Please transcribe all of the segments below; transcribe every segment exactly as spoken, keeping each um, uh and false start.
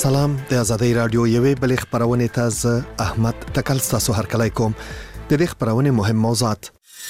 سلام د آزادۍ رادیو یوې بلې خبرونه تاسو احمد تکل تاسو هر کله کوم د دې خبرونه مهم موضوعات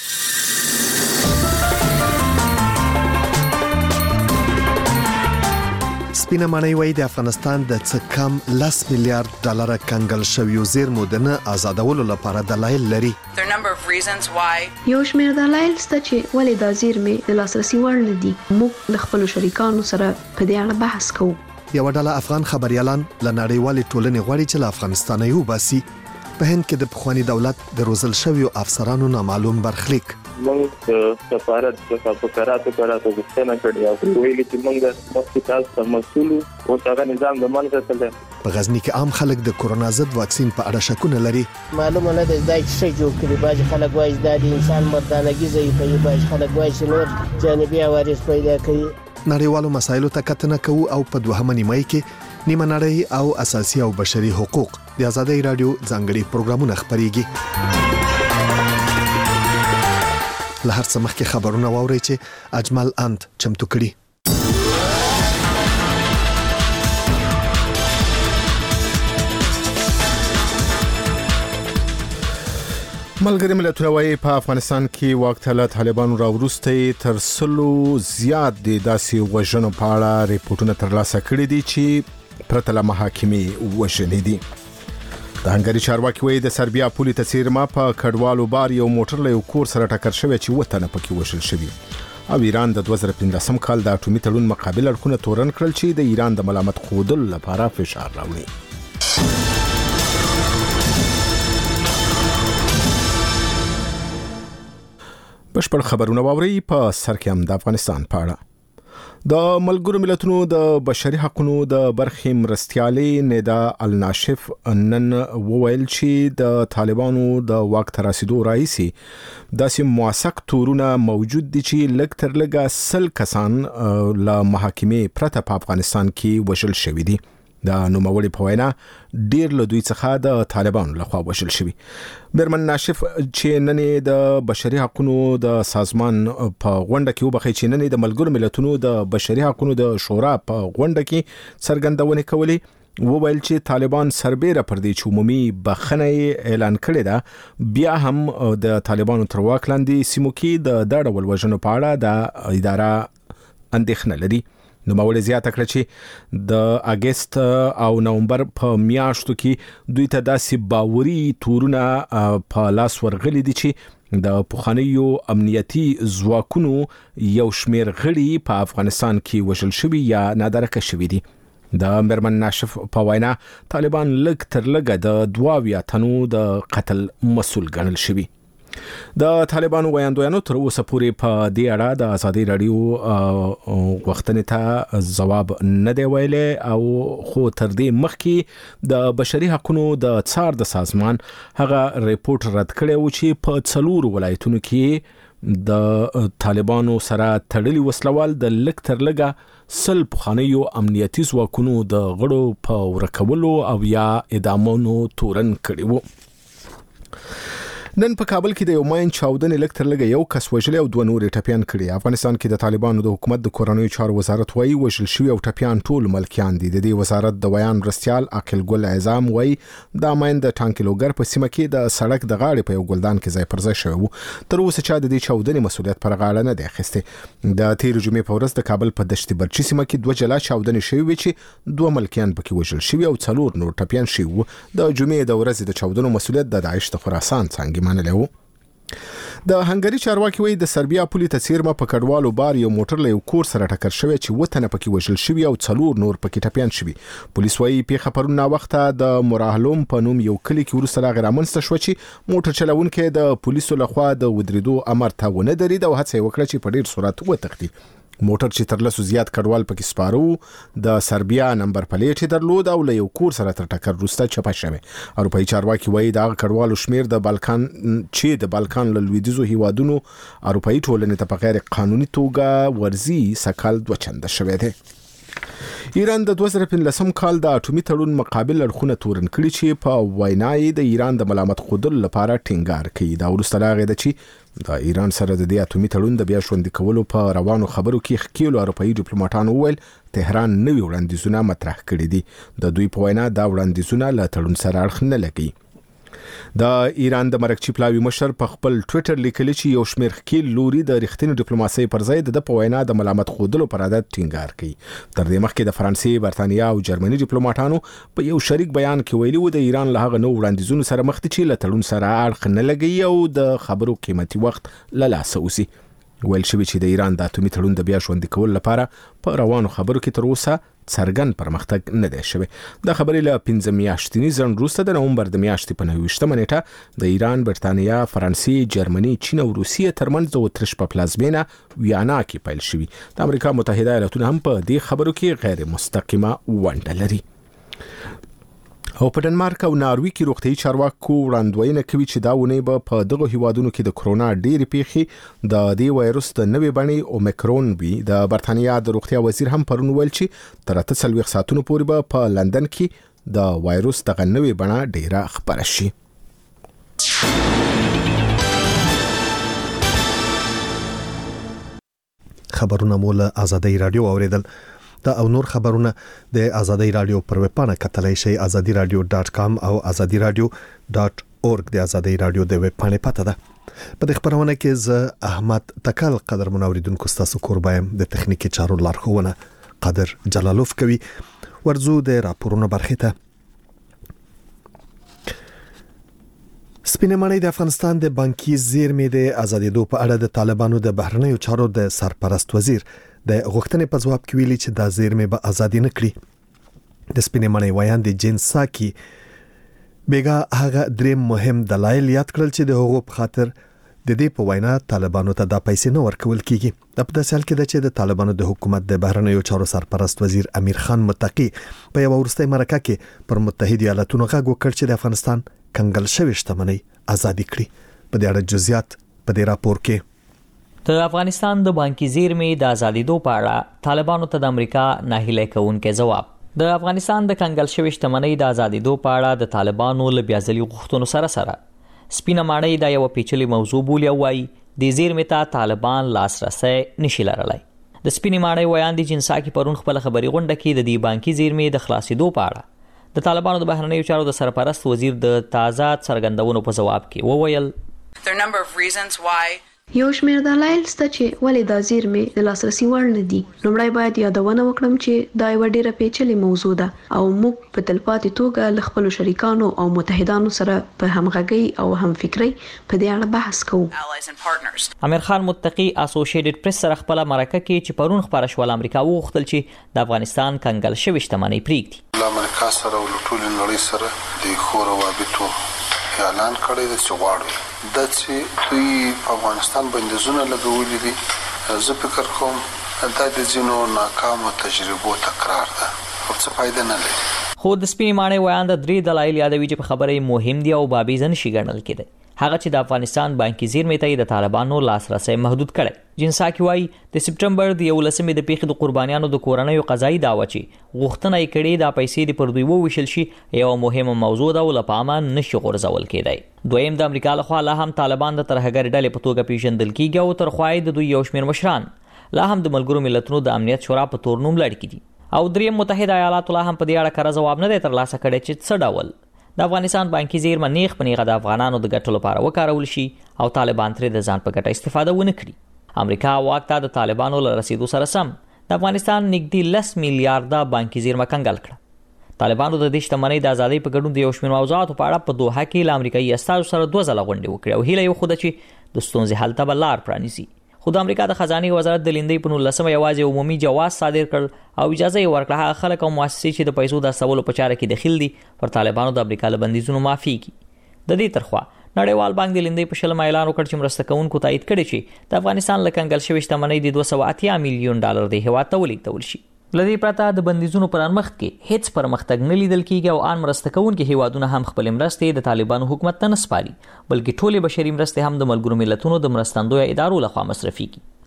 سپینه معنی وای د افغانستان د څه کم لاس میلیارډ ډالر کنګل شویو زیرمو د نه آزادولو لپاره دلایل لري. یو شمېر دلایل شته چې ولې د زیرمې د لاسرسي وړ نه دي. موږ له خپل شریکانو سره په دې اړه بحث کوو. یو ډله افغان خبريالان ل نړیوالې ټولنې غواړي چې له افغانستان یو باسي. په هند کې د پخوانی دولت د روزل شویو افسرانو نامعلوم برخلیک. موږ د سفارت څخه په قراراتو قراراتو غوښتنه کړې او ویلي چې موږ د مخکې ته مسؤل او هغه نظام د منځ ته تل. په غزنی کې عام خلک د کورونا ضد واکسین په اړه شکونه لري. معلومه نه ده دا چې جوړ کړي باج خلک وایي د انسان مردانګي ځای په باج خلک وایي چې نور جانبي عوارض پیدا کوي. نړیوالو مسایلو ته کتنه کوو او په دوهمه نیمه کې نیمه نړۍ او اساسي او بشري حقوق د آزادۍ رادیو ځانګړي پروګرامونه خبريږي. له هر څه مخکې خبرونه واورئ چې اجمل اند چمتو کړي. ملګری ملتونه وايي په افغانستان کې وخت له طالبانو راوروسته تر سلو زیات د داسې وژنو په اړه ریپورتونه ترلاسه کړي دي چې پرته له محاکمې وژنې دي. د هنګري چارواکي وايي د سربیا پولي تصیرما په کډوالو بار یو موټر له یو کور سره ټکر شوی چې وطن پکې وژل شوی. او ایران د دوه زره پنځلسم کال د اټومي تړون مقابل اړخونه تورن کړل چې د ایران د ملامت خودل لپاره فشار راوړي. بشپړ خبرونه واوري په سر کې هم د افغانستان په اړه. د ملګرو ملتونو د بشري حقوقو د برخې مرستيالې ندا الناشف نن وویل چې د طالبانو د واک تر رسیدو راځي داسې موثق تورونه موجود دي چې لږ تر لږه سل کسان له محاکمې پرته په افغانستان کې وژل شوی دي. د نوموړي په وینا ډیر له دوی څخه د طالبانو لخوا وژل شوی. برمن ناشف چې نن د بشري حقوقو د سازمان په غونډه کې وبخښي چې نن د ملګرو ملتونو د بشري حقوقو د شورا په غونډه کې څرګندونه کوي وویل چې طالبان سربېره پر دې چې عمومي بخښنه اعلان کړې ده بیا هم د طالبانو تر واک لاندې سیمو کې د داړه ولوژنو په اړه د اداره اندېښنه لري. نو ماوله زیاته کړ چې د اگست او نومبر په میاشتو کې دوی ته داسې باوري تورونه په لاس ورغلي دي چې د پوخانیو امنیتي ځواکونو یو شمیر غړي په افغانستان کې وژل شوی یا نادرکه شوی دي. د مرمن ناشف په وینا طالبان لږ تر لږه د دواویا تنو د قتل مسؤل ګڼل شوی. د طالبانو ویاندویانو تر اوسه پورې په دې اړه د آزادۍ رادیو غوښتنې ته ځواب نه دی ویلی او خو تر دې مخکې د بشري حقوقو د څار د سازمان هغه ریپورت رد کړی و چې په څلورو ولایتونو کې د طالبانو سره تړلي وسلوال د لږ تر لږه سل پخوانیو امنیتي ځواکونو د غړو په ورکولو او یا اعدامونو تورن کړي وو. نن په کابل کې د یو ماین چاودنې لږ تر لږه یو کس وژل او دوه نور ټپيان کړي. افغانستان کې د طالبانو د حکومت د کورنیو چارو وزارت وايي وژل شوی او ټپيان ټول ملکیان دي. د دې وزارت د بیان مرستيال عقل ګل اعظم وايي د ماین د ټانکلوګر په سیمه کې د سړک د غاړې په یو ګلدان کې ځای پر ځای شوی وو. تر اوسه چا د دې چاودنې مسؤلیت پر غاړه نه دی اخیسته. د تیر جمعې په ورځ د کابل په دشت برچی سیمه کې دوه جلا چاودنې شوی وي چې دوه ملکیان پکې وژل شوی او څلور نور ټپيان شوی وو. د جمعې د ورځې د چاودنو مسؤلیت د داعش د خراسان څنګه منلو. د هنګري چارواکي وایي د سربیا پولي تصیرما په کډوالو بار یو موټر له یو کور سره ټکر شوی چې وطن پکې وژل شوی او څلور نور پکې ټپيان شوی. پولیس وایي پیښه پرون نا وخته د مراهلوم په نوم یو کلی کې ورسره غرامنسته شو چې موټر چلونکي د پولیسو لخوا د ودریدو امر ته ونه درید او هڅه وکړه چې په ډیر سرعت وتښتي. موټر چې تر لسو زیات کډوال پکې سپارو د سربیا نمبر پلیټ درلود او له یو کور سره تر ټکر وروسته چپه شوی. اروپایي چارواکي وایي دا کډوالو شمیر د بالکان چې د بالکان له لویدیځو هیوادونو اروپایي ټولنې ته په غیر قانوني توګه ورزي سکل دوه چنده شوی دی. ایران د دوه زره پنځلسم کال د اټومي تړون مقابل اړخونه تورن کړي چې په وینای د ایران د ملامت خودل لپاره ټینګار کوي. دا وروسته راغی چې د ایران سره د دې اټومي تړون د بیا ژوندي کولو په روانو خبرو کې ښکیلو اروپایي ډیپلوماټانو وویل تهران نوي وړاندیزونه مطرح کړي دي. د دوی په وینا دا وړاندیزونه له تړون سره اړخ نه لګي. د ایران د مرکزي پلاوي مشر په خپل ټوئیټر لیکلی چې یو شمېر ښکیل لوري د رښتینې ډیپلوماسۍ پر ځای د په وینا د ملامت خودلو پر عادت ټینګار کوي. تر دې مخکې د فرانسې، برتانیا او جرمني ډیپلوماټانو په یو شریک بیان کې ویلي و د ایران له هغه نو وړاندیزونو سره مخ دي چې له تړون سره اړخ نه لګي او د خبرو قیمتي وخت له لاسه وځي. ویل شوی چې د ایران د اټومي تړون د بیا ژوندي کولو لپاره په روانو خبرو کې تر اوسه څرګند پرمختګ نه دی شوی. د خبرې له پنځه میاشتني ځنډ وروسته د نومبر د میاشتې په نهه ویشتمه نیټه د ایران، برتانیا، فرانسې، جرمني، چین او روسیې ترمنځ د اتریش په پلازمینه ویانا کې پیل شوی. د امریکا متحده ایالاتونه هم په دې خبرو کې غیر مستقیمه ونډه لري. او په ډنمارک او ناروی کې روغتیايي چارواکو وړاندوینه کوي چې دا ونه به په دغه هیوادونو کې د کرونا ډېری پیښې د دې وایروس د نوې بڼې اومیکرون وي. د برتانیا د روغتیا وزیر هم پرون ویل چې تر اته څلوېښت ساعتونو پورې به په لندن کې د وایروس دغه نوې بڼه ډیره خپره شي. خبرونه مو له آزادۍ رادیو اوریدل. دا او نور خبرونه د آزادۍ رادیو پر ویب پاڼه کتلای شئ azadi radio dot com او azadi radio dot org د آزادۍ رادیو د ویب پاڼې پته ده. په دې خبرونه کې ز احمد تکل قدر منوریدونکو تاسو قربایم د تخنیکی چارو لارښوونه قدر جلالوف کوي. ورزو د راپورونو برخه ته. سپینه ماڼۍ د افغانستان د بانکي زیرمې د آزادېدو په اړه د طالبانو د بهرنیو چارو د سرپرست وزیر د غوښتنې په ځواب کې ویلي چې د زیرمې به آزادي نه کړي. د سپینه ماڼۍ ویاند جین ساکي بیګا هغه درې مهم دلایل یاد کړل چې د هغو په خاطر د دې په وینا طالبانو ته د پیسې نه ورکول کیږي. د په داسې حال کې چې د طالبانو د حکومت د بهرنیو چارو سرپرست وزیر امیر خان متقی په یو ورستۍ مرکه کې پر متحده ایالاتونو غږ وکړ چې د افغانستان کنګل شوی شتمنۍ آزادي کړي. په دې اړه جزئیات په دې راپور کې. د افغانستان د بانکي زیرمې د آزادېدو په اړه طالبانو ته د امریکا ناهیلي کوونکې ځواب. د افغانستان د کنګل شوی شتمنۍ د آزادېدو په اړه د طالبانو له بیا ځلي غوښتنو سره سره سپینه ماڼۍ دا یو پیچلې موضوع بولي او وايي د زیرمې ته طالبان لاسرسی نشي لرلی. د سپینې ماڼۍ ویاند جنسا کې پرون خپل خبري غونډه کې د دې بانکي زیرمې د خلاصېدو په اړه د طالبانو د بهرنیو چارو د سرپرست وزیر د تازه څرګندونو په ځواب کې وویل There are a number of reasons why یو شمېر دلایل شته چې ولې دا زیرمې د لاسرسي وړ نه دي. لومړی باید یادونه وکړم چې دا یوه ډېره پیچلې موضوع ده او موږ په تلپاتې توګه له خپلو شریکانو او متحدانو سره په همغږۍ او همفکرۍ په دې اړه بحث کوو. امیر خان متقی اسوسییټډ پریس سره خپل مرکه کې چې پرون خبره شول امریکا وغوښتل چې د افغانستان کنګل شوی شتمنۍ پرېږدي. امریکا سره او ټول نړۍ سره د خو روابطو اعلان کړی دی چې غواړي د چې دوی افغانستان بندیزونه لګولي دي. زه فکر کوم دا د ځینو ناکامو تجربو تکرار ده او څه فائدہ نه لري. خو د سپینې ماڼۍ ویاند درې دلایل یادوي چې په خبرې مهم دي او بابیزه نشي ګڼل کېدی. هغه چې د افغانستان بانکي زیرمې ته د طالبانو لاسرسی محدود کړي. جنساکي وايي د سپټمبر د یولسمې د پیښې د قربانیانو د کورنیو قضایي دعوه چې غوښتنه یې کړې د پیسې د پر دوی وویشل شي یو مهمه موضوع ده او له پامه نشي غورځول کېدی. دویم د امریکا لخوا لا هم طالبان د ترهګر ډلې په توګه پیژندل کیږي او تر خوای د دوی یو شمېر مشران لا هم د ملګرو ملتونو د امنیت شورا په تور نوم لړ کړي. او دریم متحده ایالاتو لا هم په دې اړه کار جواب نه دی ترلاسه کړی چې څه ډول د افغانستان بانکي زیرمه نیغ په نیغه د افغانانو د ګټو لپاره وکارول شي او طالبان ترې د ځان په ګټه استفاده ونه کړي. امریکا واک ته د طالبانو له رسیدو سره سم د افغانستان نږدې لس میلیارډه بانکي زیرمه کنګل کړه. طالبانو د دې شتمنۍ د ازادۍ په ګډون د یو شمېر موضوعاتو په اړه په دوحه کې له امریکایي استازو سره دوه ځله غونډې وکړې او هیله یې وښوده چې د ستونزې حل ته به لار پرانیزي. خو د امریکا د خزانه وزارت د لیندۍ په نولسمه یوازې عمومي جواز صادر کړ او اجازه یې ورکړه هغه خلک او مؤسسې چې د پیسو د استولو په چاره کې دخیل دي پر طالبانو د امریکا له بندیزونو معافي کی. د دې ترخوا نړیوال بانک د لیندۍ په شلمه اعلان وکړ چې مرسته کوونکو تایید کړي چې د افغانستان له کنګل شوی شتمنۍ د دوه سوه اتیا میلیون ډالر د هیواد ته ولیږدول شي. لدې پرته د بندیزونو پر مخ کې هیڅ پرمختګ نه لیدل کیږي او ان مرسته کوونکي هیوادونه هم خپل مرستې د طالبانو حکومت ته نه سپاري بلکې ټولې بشري مرستې هم د ملګرو ملتونو د مرستندوی ادارو لخوا مصرفي کی.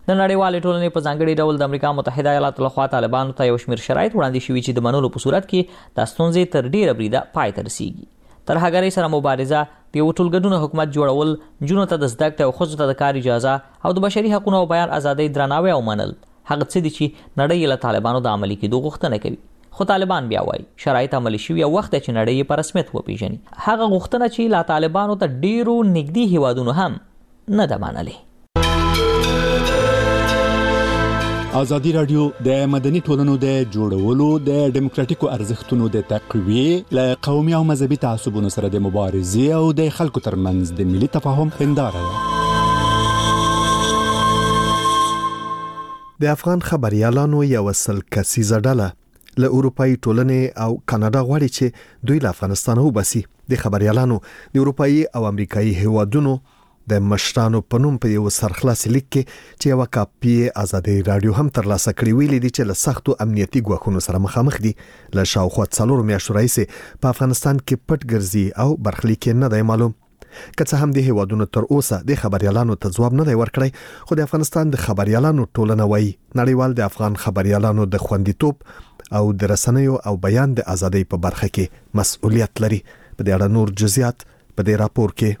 د نړیوالې ټولنې په ځانګړي ډول د امریکا متحده ایالاتو لخوا طالبانو ته یو شمېر شرایط وړاندې شوي چې د منلو په صورت کې دا ستونزې تر ډیره بریده پای ته رسیږي. ترهګرۍ سره مبارزه، د یو ټولګډونه حکومت جوړول، نجونو ته د زده کړې او ښځو ته د کار اجازه او د بشري حقوقو او بیان ازادۍ درناوی او منل هغه څه دي چې نړۍ له طالبانو د عملي کېدو غوښتنه کوي. خو طالبان بیا وایي شرایط عملي شوي او وخت چې نړۍ یې په رسمیت وپیژني. هغه غوښتنه چې لا طالبانو ته ډیرو نږدې هیوادونو هم نه ده منلې. ازادي راډیو د مدني ټولنو د جوړولو د ډیموکراتیکو ارزښتونو د تقویې له قومي او مذهبي تعصبونو سره د مبارزې او د خلکو ترمنځ د ملي تفاهم هنداره ده. د افغان خبريالانو یو سل کسیزه ډله له اروپאי ټولنې او کاناډا غواړي چې دوی له افغانستان وباسي. د خبريالانو د اروپאי او امریکایي هیوادونو د مشرانو په نوم په یو سرخلاص لیک کې چې یو کاپی ازادي رادیو هم ترلاسه کړی ویلي دي چې له سختو امنیتي ګواښونو سره مخامخ دي. له شاوخوا څلور میاشتو راهیسې په افغانستان کې پټ ګرځي او برخلیک نه دی معلوم. که څه هم د هیوادونو تر اوسه د خبريالانو ته ځواب نه دی ورکړی، خو د افغانستان د خبريالانو ټولنه وایي نړیوال د افغان خبريالانو د خوندیتوب او د رسنیو او بیان د ازادۍ په برخه کې مسؤلیت لري. په دې اړه نور جزئیات په دې راپور کې.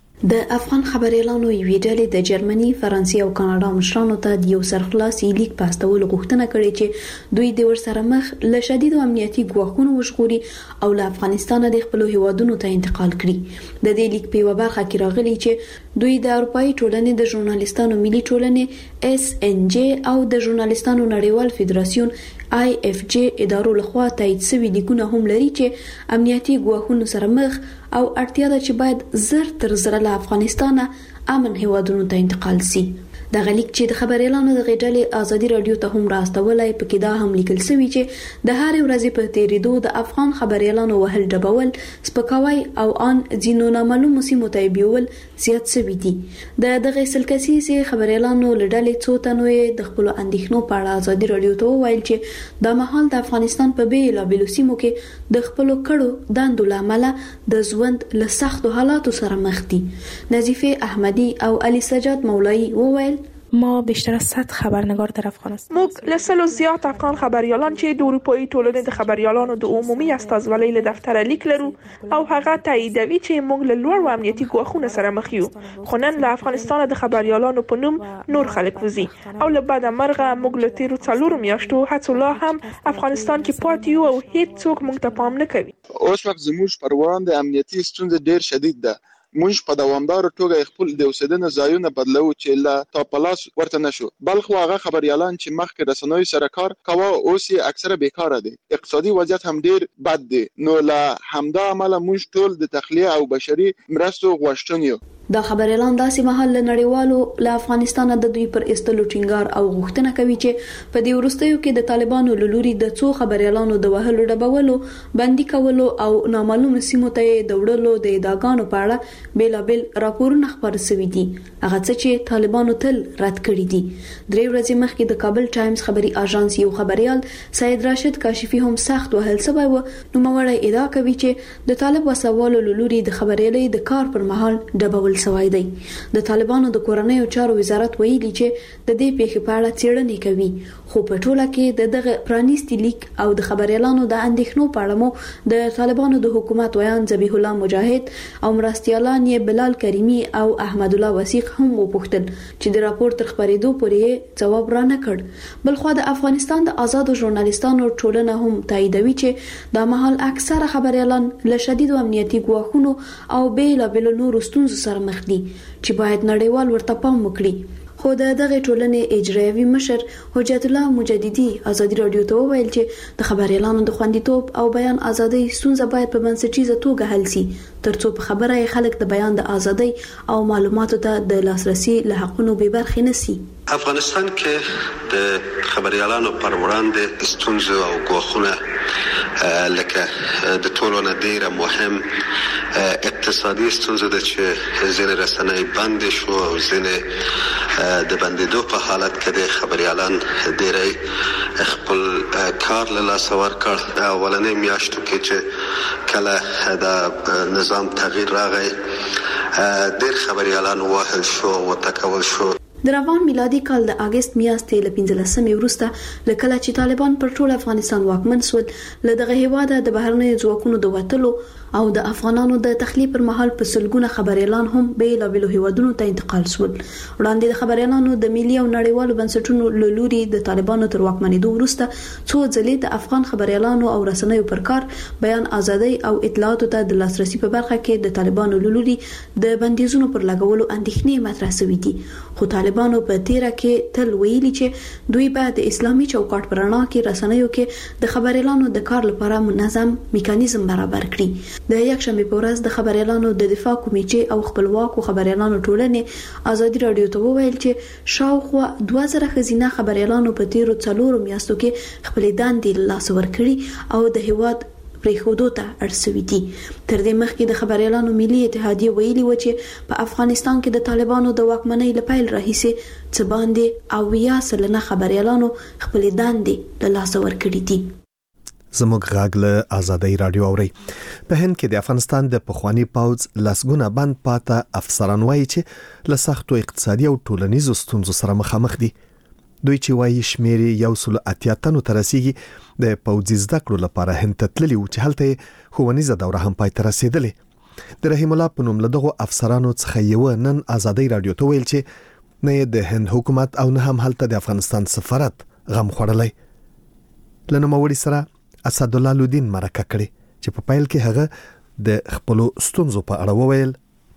د افغان خبريالانو یوې ډلې د جرمني، فرانسې او کاناډا مشرانو ته د یو سرخلاصي لیک په استولو غوښتنه کړې چې دوی د ورسره مخ له شدیدو امنیتي ګواښونو وژغوري او له افغانستان د خپل هیوادونو ته انتقال کړي. د دې لیک په یو برخه کې راغلي چې دوی د اروپאי ټولنې د ژورنالیستانو ملي ټولنې اس ان جی او د ژورنالیستانو نړیوال فدراسیون آی اف جی ادارو لخوا تایید شوی لیکونه هم لري چې امنیتي ګواښونو سره مخ او اړتیا ده چې باید زر تر زر له افغانستان امن هیوادونو ته انتقال شي. د غلیک چې د خبريالانو د غېډلې ازادي رادیو ته هم راستولای پکې دا هم لیکل شوی چې د هر ورځې په تیریدو د افغان خبريالانو وهل ډبول، سپکاوی او ان ځینو نامعلوم سیمو ته بیول زیات شوی دي. د دغه سلکسي خبريالانو لړلې څو تنوي د خپل اندېښنو په اړه ازادي رادیو ته ویل چې د مهال د افغانستان په بیل بیل سیمو کې د خپل کړو داندو لامل د ژوند له سختو حالاتو سره مخ دي. نظیفه احمدی او علي سجاد مولایی وویل ما بیشتر از صد خبرنگار در افغانستان موږ له سلو زیات افغان خبريالان چې د اروپאי ټولنې د خبريالانو د عمومي استازولۍ له دفتر لیک لرو او هغه تاییدوي چې موږ له لوړ امنیتي ګواښونو سره مخ یو. خو نن له افغانستان د خبريالانو په نوم نور خلک وزي او له بعد مرغه موږ له تیرو څلورو میاشتو هڅو لا هم افغانستان کې پاتې یو او هیڅ څوک موږ ته پام نه کوي. اوس وخت زموږ پر وړاندې امنیتي ستونزې ډېر شدید ده. موږ په دوامدار توګه خپل د اوسېدنې ځایونه بدلو چې لا تاپلاس ورته نشو. بلخو هغه خبريالان چې مخکې رسنوي سره کار کاوه اوس یې اکثره بیکاره دي. اقتصادي وضعیت هم ډېر بد دی. نو له همدا عمله موږ ټول د تخلیه او بشري مرستو غوښتن یو. دا خبريالان داسې مهال له نړیوالو له افغانستان د دوی پر استلو ټینګار او غوښتنه کوي چې په دې وروستیو کې د طالبانو لوري د څو خبريالانو د وهلو ډبولو، بندي کولو او نامعلوم سیمو ته د وړلو د ادعاګانو په اړه بیلابل راپورونه خبر شوي دي. هغه څه چې طالبانو تل رد کړی دي. درې ورځې مخکې د کابل ټایمز خبري اژانس یو خبريال سید راشد کاشفی هم سخت وهل شوی و. نو موري ادعا کوي چې د طالب وسوالو لوري د خبريالۍ د کار پر مهال ډبول سوی دی. د طالبانو د کورنیو چارو وزارت ویلي چې د دې پیښې په اړه څېړنې کوي، خو په ټوله کې د دغه پرانیستي لیک او د خبريالانو د اندېښنو په اړه مو د طالبانو د حکومت ویان ذبیح الله مجاهد او مرستيالان یې بلال کریمی او احمد الله وثیق هم وپوښتل چې د راپور تر خبرېدو پورې ځواب را نه کړ. بلخو د افغانستان د آزادو ژورنالیستانو ټولنه هم تاییدوي چې د مهال اکثره خبريالان له شدیدو امنیتي ګواښونو او بیلابل نورو ستونزو سره مخ دي چې باید نړیوال ورته پام وکړي. خو د دغه ټولنې اجرایوي مشر حجت الله مجددي ازادي رادیو ته وویل چې د خبريالانو د خوندیتوب او بیان ازادۍ ستونزه باید په بنسټیزه توګه حل شي ترڅو په خبره خلک د بیان د ازادۍ او معلوماتو ته د لاسرسي له حقونو بې برخې نشي. افغانستان کې د خبريالانو پر وړاندې ستونزې او ګواښونه لکه د ټولو نه ډېره مهم اقتصادي ستونزه ده چې ځینې رسنۍ بندې شو او ځینې د بندېدو په حالت کې د خبريالان ډېری خپل کار له لاسه ورکړ. اولنۍ میاشتو کې چې کله د نظام تغییر راغی ډېر خبريالان وهل شو او ټکول شو. د روان میلادي کال د اگست میاشتې له پنځلسمې وروسته لکه چې طالبان پر ټول افغانستان واکمن شول، له دغه هیواد د بهرنیو ځواکونو د وټلو او د افغانانو د تخلیه پر مهال په سلګونه خبريالان هم بیلابېلو هیوادونو ته انتقال شول. وړاندې د خبريالانو د ملي او نړیوالو بنسټونو له لوري د طالبانو تر واکمنېدو وروسته څو ځلې د افغان خبريالانو او رسنیو پر کار، بیان ازادي او اطلاعاتو ته د لاسرسي په برخه کې د طالبانو له لوري د بندیزونو پر لګولو اندېښنې مطرح شوې دي. خو طالبانو په تیره کې تل ویلي چې دوی به د اسلامي چوکاټ پر رڼا کې رسنیو کې د خبريالانو د کار لپاره منظم میکانیزم برابر کړي. د یکشنبه په ورځ د خبريالانو د دفاع کمیټې او خپلواکو خبريالانو ټولنې ازادي رادیو ته وویل چې شاوخوا دوه زره خزینه خبريالانو په تیرو څلورو میاشتو کې خپل دندې لاس ورکړي او د هیواد پریښودو ته اړسوي دي. تر دې مخکې د خبريالانو ملي اتحادیه ویلي و چې په افغانستان کې د طالبانو د واکمنۍ لپاره راهیسي څه باندې او یا سلنه خبريالانو خپل دندې له لاس ورکړي دي. زموږ غاګ له آزادۍ رادیو اوري. په هند کې د افغانستان د پخوانی پوځ لسګونه بند پاته افسران وایي چې له سختو اقتصادي او ټولنیزو ستونزو سره مخامخ دي. دوی چې وایي شمیر یو سل اتیا تنو تر رسیدي د پوځي زده کړو لپاره هند ته تللي و چې هلته ښوونیزه دوره هم پای ته رسیدلې. د رحیم الله په نوم له دغو افسرانو څخه یو نن آزادۍ رادیو ته ویل چې نه د هند حکومت او نه هم هلته د افغانستان سفارت غم خوړلای. لنوموړي سره اسد الله لودین مرکه کړي چې په پایل کې هغه د خپل ستونزو په اړه وویل.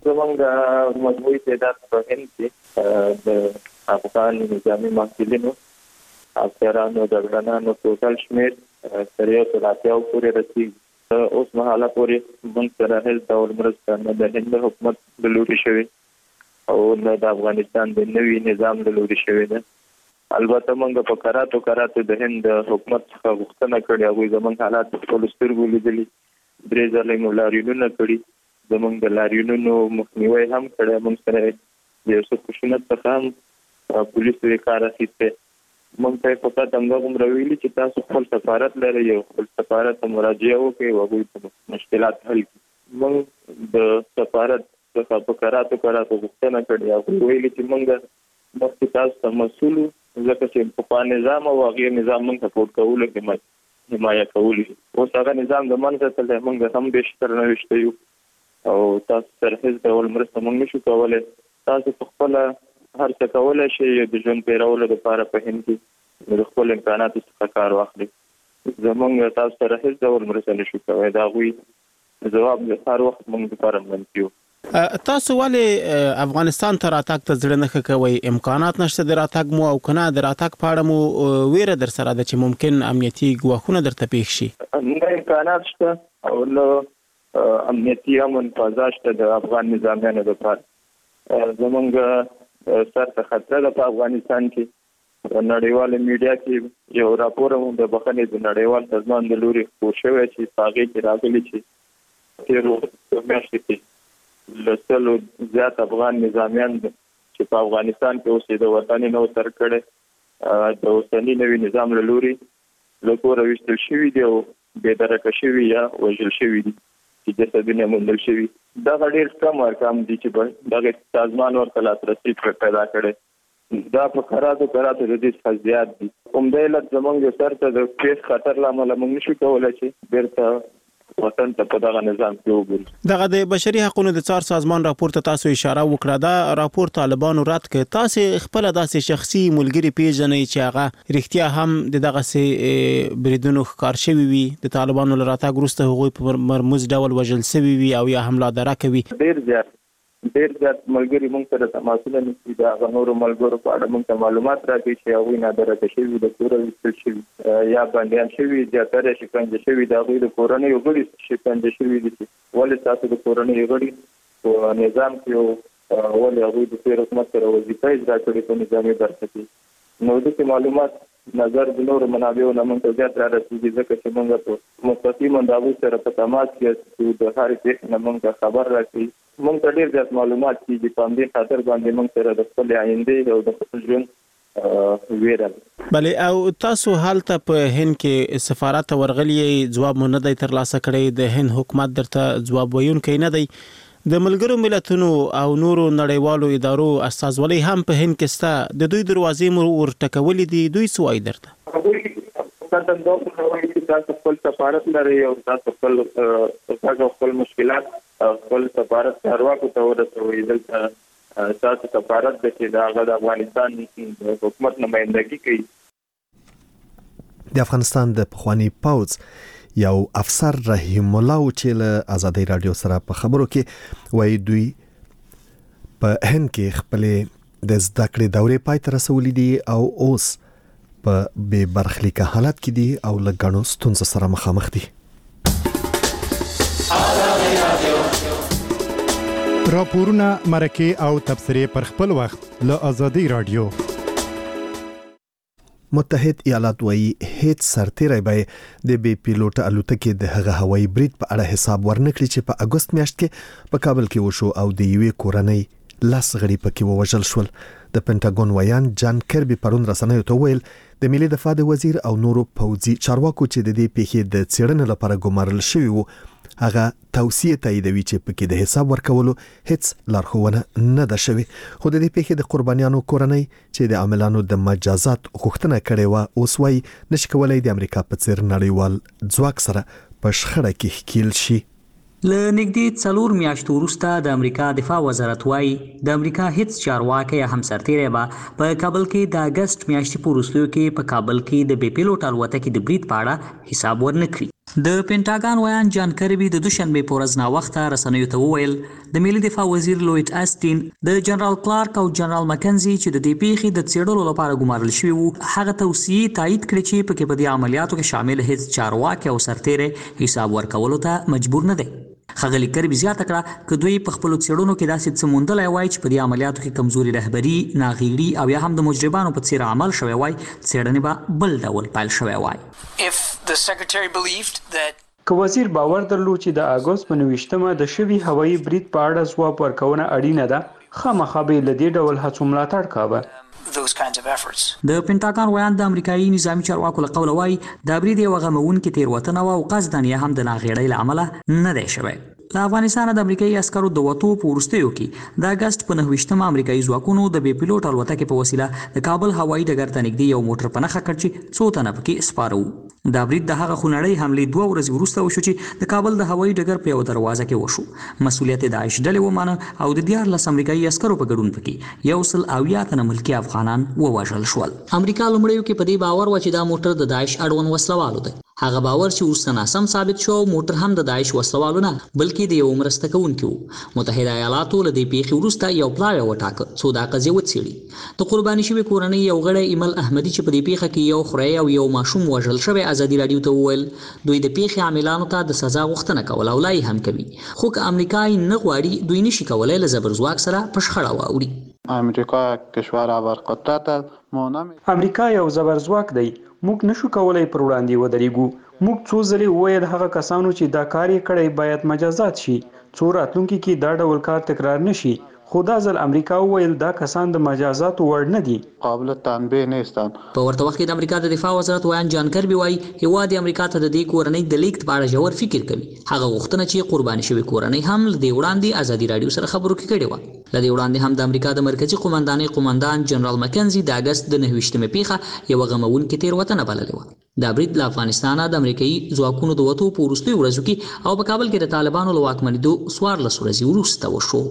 زمونږ مجموعي تعداد په هند کې د افغان نظامي محصلینو افسرانو د ګرانانو ټوټل شمیر تر یو سل اتیا پورې رسیدي. اوس مهاله پورې موږ سره هیڅ ډول مرسته نه د هند حکومت د لوري شوې او نه د افغانستان د نوي نظام د لوري شوې ده. البته موږ په کراتو کراتو د هند حکومت څخه غوښتنه کړې او زموږ حالات په ټول سترګو لیدلي. درې ځله موږ لاریونونه کړي، زموږ د لاریونونو مخنیوي هم کړی. موږ سره د یو څه خشونت څخه هم پولیسو یې کار اخیستی. موږ ته فقط همدا دومره ویلي چې تاسو خپل سفارت لرئ او خپل سفارت ته مراجعه وکړئ او هغوی ته مشکلات حل کړي. موږ د سفارت څخه په کراتو کراتو غوښتنه کړې او ویلي چې موږ مخکې تاسو ته مسؤل ځکه چې په نظام او هغه نظام موږ سپورټ کولو کې حمایت کولی. اوس هغه نظام د منځه تل موږ هم بهتر نه وشته یو او تاسو سره هیڅ ډول مرسته موږ نشو کولای. تاسو په خپل هر څه کولای شئ د ژوند پیرولو لپاره په هند کې د خپل امکاناتو څخه کار واخلئ. زموږ تاسو سره هیڅ ډول مرسته نشو کولای. دا غوي جواب د هر وخت موږ لپاره منفي. تاسو ولې افغانستان ته راتګ ته زړه نه کوي؟ امکانات نشته د راتګ مو او کنه د راتګ په اړه مو ویره در سره ده چې ممکن امنیتي ګواښونه درته پیښ شي؟ نه امکانات شته او نو امنیتي امن فضا شته د افغان نظامیانو لپاره. زمونږ سر ته خطر ده په افغانستان کې. نړیواله میډیا کې یو راپور هم د بخښنې د نړیوال سازمان د لوري خپور شوی چې هغې کې راغلي چې تېرو میاشتو کې لسلو زیات افغان نظامیان چې په افغانستان کې اوسې د وطن نو تر کړه د اوسنی نوي نظام له لوري له کوره ویستل شوي دي او بې درکه شوي یا وژل شوي دي چې جسدونه موندل شوي. دغه ډېر کم ارقام دي چې دغه سازمان ورته لاسرسي پیدا کړی. دا په کراتو کراتو د دې څخه زیات دي. همدا علت زموږ سر ته د پیښ خطر له امله موږ نشو کولی چې بیرته وطن ته په دغه نظام کې وګوري. دغه د بشري حقوقو د څار سازمان راپور ته تاسو اشاره وکړه. دا راپور طالبانو رد کړ. تاسو خپل داسې شخصي ملګری پیژنئ چې هغه رښتیا هم د دغه سي بریدونو ښکار شوی وي، د طالبانو له راتګ وروسته هغوی په مرموز ډول وژل شوي وي او یا حمله دره کوي؟ ډېر زیات ډېر زیات ملګري موږ سره تماسونه نیسي. د هغه نورو ملګرو په اړه موږ ته معلومات راکوي چې هغوی نادرکه شوي، د کوره ویستل شوي یا بندیان شوي، زیاتره شکنجه شوي. د هغوی د کورنیو غړي شکنجه شوي دي. ولې تاسو د کورنیو غړي په نظام کې ولې هغوی د تېر حکومت سره وظیفه اجرا کړې په نظامي برخه کې؟ نو دغه معلومات نظر د نورو منابعو نه موږ ته زیات را رسېږي ځکه چې موږ په مستقیما د هغوی سره په تماس کې یو د هرې پېښې نه موږ ته خبر راکوي. موږ ته ډېر زیات معلومات کېږي. په همدې خاطر باندې موږ سره د خپلې آیندې او د خپل ژوند ویره. بلې او تاسو هلته په هند کې سفارت ورغلی، ځواب مو نه دی ترلاسه کړی، د هند حکومت درته ځواب ویونکی نه دی. د ملګرو ملتونو او نورو نړیوالو ادارو استازولۍ هم په هند کې ستا د دوی دروازې مو ورټکولې دي دوی څه وایي درته تاسو د دوی چې تاسو خپل سفارت لري او تاسو خپل تاسو خپل مشکلات خپل سفارت چارواکو ته ورسوي دلته تاسو سفارت د چې د افغانستان حکومت نمائندګي کوي. د افغانستان د پخوانی پوز یو افسر رحیم الله چې له آزادۍ رادیو سره په خبرو کې وایي دوی په هند کې خپل د زده کړې دورې پای ته رسولې دي او اوس په بې برخلیکه حالت کې دي او له ګڼو ستونزو سره مخامخ دي. راپورونه مرکه او تبصرې پر خپل وخت له آزادۍ رادیو. متحد ایالات وایي هیڅ سرتیری به د بې پیلوټ الوتکې د هغه هوایي برید په اړه حساب ورنکړي چې په اگست میاشت کې په کابل کې وشو او د یوې کورنۍ لاس غړي پکې ووژل شول. د پینټاګون ویان جان کربي پرون رسنیو ته ویل د ملي دفاع د وزیر او نورو پوځي چارواکو چې د دې پیښې د څېړنې لپاره ګمارل شوی وو هغه توصیه تاییدوي چې پکې د حساب ورکولو هیڅ لارښوونه نه ده شوې. خو د دې پیښې د قربانیانو کورنۍ چې د عاملانو د مجازات غوښتنه کړې و اوس وايي نشي کولای د امریکا په څیر نړیوال ځواک سره په شخړه کې ښکیل شي. له نږدې څلور میاشتو وروسته د امریکا دفاع وزارت وايي د امریکا هیڅ چارواکي یا همسرتیری به په کابل کې د اگست میاشتې په وروستیو کې په کابل کې د بې پیلوټ الوتکې د برید په اړه حساب ورنکړي. د پینټاګون ویان جان کربي د دوشنبه په ورځ ناوخته رسنیو ته وویل د ملي دفاع وزیر لوید اسټین د جنرال کلارک او جنرال مکنزي چې د دې پیښې د څېړلو لپاره ګمارل شوی وو هغه توصیه تایید کړې چې په کې په دې عملیاتو کې شامل هیڅ چارواکي او سرتیری حساب ورکولو ته مجبور نه دي. خغلی کربي زیاته کړه چې دوی په خپل څېړنو کې داسې څه موندلای وای چې په دې عملیاتو کې کمزوري رهبری ناغیړي او یا هم د مجرمانو په څیر عمل شوی وای څېړنې به بل ډول پیل شوی وای. If the secretary believed that که وزیر باور درلود چې د اگست په نوښتمه د شوی هوایي برید په اړه ځواب ورکونه اړینه ده خامخا به له دې ډول هڅو ملاتړ کاوه. those kinds of efforts. د پینټاګون ویان د امریکایي نظامی چارواکو له قوله وایي د برید یو غمونکې تیروتنه او قصدن یا هم د ناغیړۍ له امله نه دی شوی. له افغانستان د امریکایي عسکرو د وټو په وروستیو کې د اگست په نهویشتمه امریکایي ځواکونو د بې پیلوټ الوتکې په وسیله د کابل هوایي ډګر ته نږدې یو موټر په نښه کړ چې څو تنه پکې سپاره وو. دا برید د هغه خونړۍ حملې دوه ورځې وروسته وشو چې د کابل د هوایي ډګر په یو دروازه کې وشو. مسؤلیت د داعش ډلې ومانه او د دیارلس امریکایي عسکرو په ګډون پکې یو سل اویا تنه ملکي افغانان ووژل شول. امریکا لومړیو کې په دې باور و چې دا موټر د داعش اړوند وسلوالو دی. هغه باور چې وروسته ناسم ثابت شو موټر هم د داعش وسلوالو نه بلکې د یو مرسته کوونکی وو. متحده ایالاتو له دې پیښې وروسته یو پلاوی وټاکه څو دا قضیه وڅېړي. د قرباني شوې کورنۍ یو غړی ایمل احمدي چې په دې پیښه کې یو خوری او یو ماشوم وژل شوی ازادي رادیو ته وویل دوی د پیښې عاملانو ته د سزا غوښتنه کوله او لا یې هم کوي خو که امریکا یې نه غواړي دوی نشي کولی له زبرځواک سره په شخړه واوړي. امریکا کشور ابرقدرت مونم امریکا یو زبرځواک دی موږ نشو کولای پر وړاندې ودرېږو. موږ څو ځلې وویل هغه کسانو چې دا کار یې کړی باید مجازات شي څو راتلونکي کې دا ډول کار تکرار نشي. خو دا ځل امریکا وویل دا کسان د مجازاتو وړ نه دي قابل تنبیه نیستن. په ورته وخت کې د امریکا د دفاع وزارت ویان جان کربي وایي هیواد امریکا ته د دې کورنۍ د لیکت په اړه ژور فکر کوي. هغه غوښتنه چې قرباني شوې کورنۍ هم له دې وړاندې ازادي رادیو سره خبرو کې کړې وه. له دې وړاندې هم د امریکا د مرکزي قومندانۍ قومندان جنرال مکنزي د اگست د نهویشتمې پیښه یوه غموونکې تېروتنه بللې وه. دا برید له افغانستانه د امریکایي ځواکونو د وتو په وروستیو ورځو کې او په کابل کې د طالبانو له واکمنېدو څوارلس ورځې وروسته وشو.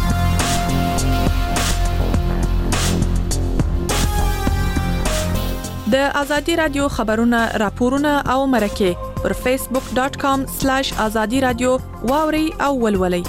د ازادي رادیو خبرونه راپورونه او مرکه پر فیسبوک ډاٹ کام سلیش ازادي رادیو واوري او ولولي.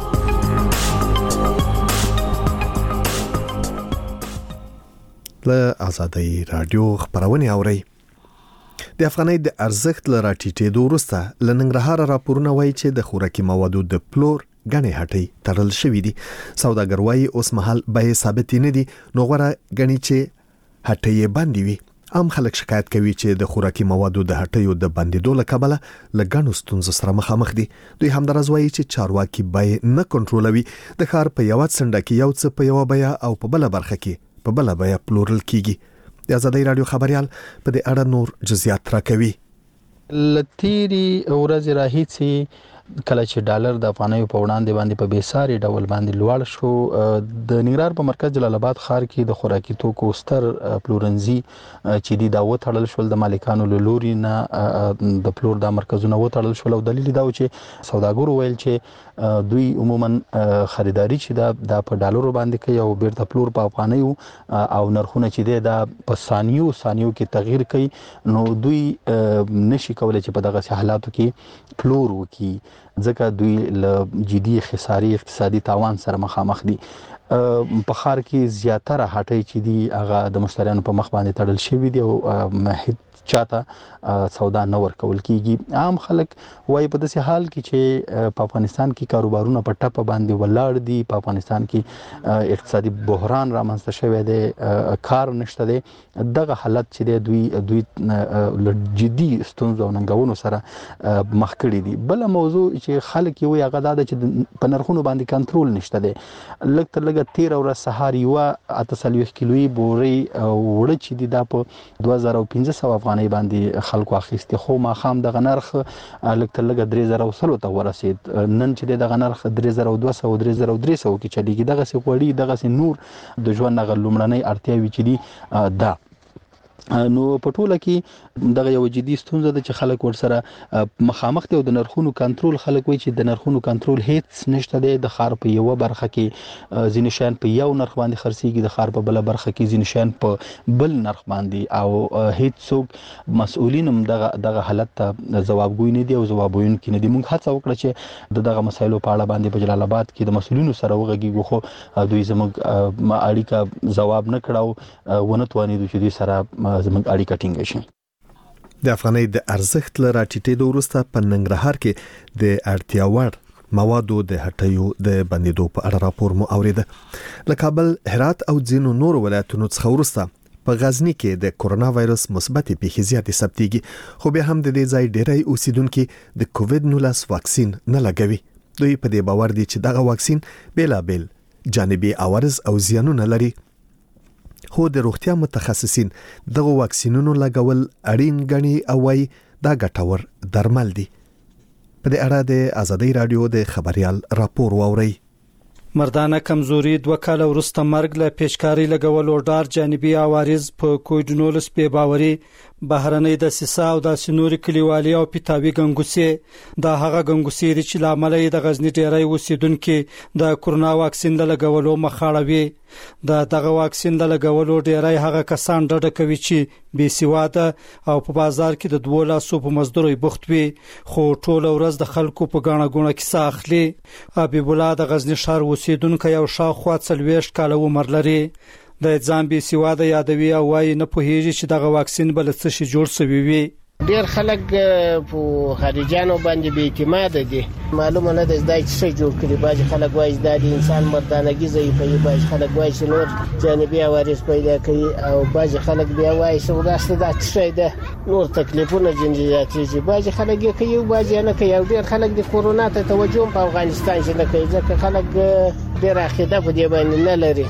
له ازادي رادیو خبرونه اوري. د افغانۍ د ارزښت له راټیټېدو وروسته له ننګرهار راپورونه وایي چې د خوراکي موادو د پلور غني هټۍ تړل شوې دي. سوداګر وایي اوس مهال به ثابت نه دي نو غوړه غني چې هټۍ باندې وي. عام خلک شکایت کوي چې د خوراکي موادو د هټیو د بندیدو له کبله لګڼو ستونزو سره مخامخ دي. دوی همدارس وایي چې چارواکي به نه کنټرولوي د ښار په یوه څنډه کې یو څه په یوه بیه او په بله برخه کې په بله بیه پلورل کیږي. د ازادۍ رادیو خبریال په دې اړه نور جزئیات راکوي. لتیری ورځ راهیسي کله چې ډالر د افغانۍ په وړاندې باندې په بیساري ډول باندې لوړ شو د ننګرهار په مرکز جلال آباد ښار کې د خوراکي توکو ستر پلورنځي چې دی دا وتړل شول د مالکانو له لوري نه د پلور د مرکزونو وتړل شول او دلیل دا و چې سوداګرو ویل چې دوی عموما خریداري چې دا د په ډالرو باندې کوي او بیرته پلور په افغانۍ او نرخونه چې دی دا په ثانیو ثانیو کې تغییر کوي نو دوی نشي کولای چې په دغه حالاتو کې پلور وکړي ځکه دوی له جدي خساري اقتصادي تاوان سره مخامخ دي. په ښار کې زیاتره هټۍ چې دي هغه د مشتریانو په مخ باندې تړل شوي دي او چاته سودا نه ورکول کیږي. عام خلک وایي په داسې حال کې چې په افغانستان کې کاروبارونه په ټپه باندې ولاړ دي، په افغانستان کې اقتصادي بحران رامنځته شوی دی، کار نشته دی، دغه حالت چې دی دوی دوی جدي ستونزو او ننګونو سره مخ کړي دي. بل موضوع چې خلک یې وایي هغه دا ده چې په نرخونو باندې کنټرول نشته دی. لږ تر لږه تېره ورځ سهار یوه اته څلوېښت کیلویي بورۍ وړه چې دي دا په دوه زره او پنځه سوه افغانۍ باندې خلکو اخیستې، خو ماښام دغه نرخ لږ تر لږه درې زره او سلو ته ورسېد. نن چې دی دغه نرخ درې زره او دوه سوه درې زره او درې سوو کې چلیږي. دغسې غوړي دغسې نور د ژوند هغه لومړنۍ اړتیاوې چې دي دا نو په ټوله کې دغه یو جدي ستونزه ده چې خلک ورسره مخامخ دي او د نرخونو کنټرول خلک وایي چې د نرخونو کنټرول هیڅ نشته دی. د ښار په یوه برخه کې ځینې شیان په یو نرخ باندې خرڅېږي، د ښار په بله برخه کې ځینې شیان په بل نرخ باندې، او هیڅ څوک مسؤلین هم دغه دغه حالت ته ځوابګوی نه دي او ځواب ویونکي نه دي. موږ هڅه وکړه چې د دغه مسایلو په اړه باندې په جلال آباد کې د مسؤلینو سره وغږیږو، خو دوی زموږ اړیکه ځواب نه کړه او ونه توانېدو چې دوی سره زموږ اړیکه ټینګه شي. د افغانۍ د ارزښت له راټیټېدو وروسته په ننګرهار کې د اړتیا وړ موادو د هټیو د بندیدو په اړه راپور مو اوریده. له کابل، هرات او ځینو نورو ولایتونو څخه وروسته په غزنی کې د کورونا وایرس مثبت پیښې زیاتې ثبتېږي، خو بیا هم د دې ځای ډېری اوسیدونکو د کووډ نولس واکسین نه لګوي. دوی په دې باور دي چې دغه واکسین بیلابل جانبي عوارض او زیانونه لري، خو د روغتیا متخصصین دغه واکسینونو لګول اړین ګڼي او وايي دا ګټور درمل دي. په دې اړه د آزادۍ رادیو د خبريال راپور واوري. مردانه کمزوري دوه کال وروسته مرګ له پیشکاری لګولو ډار جانبي عوارض په کووډ نولس په باوري بهرنۍ د سیسا او د سنوري کلیوالي او پیتاوي ګنګوسي دا هغه ګنګوسي دي چې لامل یې د غزنی ډیری اوسیدونکو د کورونا واکسین لګولو مخاړوي. د دغه واکسین لګولو ډیری هغه کسان ډډه کوي چې بې سواده او په بازار کې د دوه لاسو په مزدوري بوخت وي، خو ټول ورځ د خلکو په غاڼه غونه کې ساخلي. حبیب الله د غزنی ښار اوسیدونکو یو شاوخوا څلوېښت کاله عمر لري. د ځان بې سواده یادوي او وايي نه پوهیږي چې دغه واکسین بل څه شي جوړ شوی وي. ډیر خلک په خارجانو باندې بې اعتماد دي، معلومه نه ده دا څه جوړ کړي. باج خلک وایي دا د انسان مردانګي ضعیفوي، باج خلک وایي چې نور جانبي عوارض پیدا کوي، او باج خلک بیا وایي چې وراسته دا څه ده نور تکلیفونه جنجیاتي. باج خلک یې کوي او باج نه کوي. او ډیر خلک د کورونا ته توجه په افغانستان کې نه کوي ځکه خلک ډیر عقیده په دې باندې نه لري.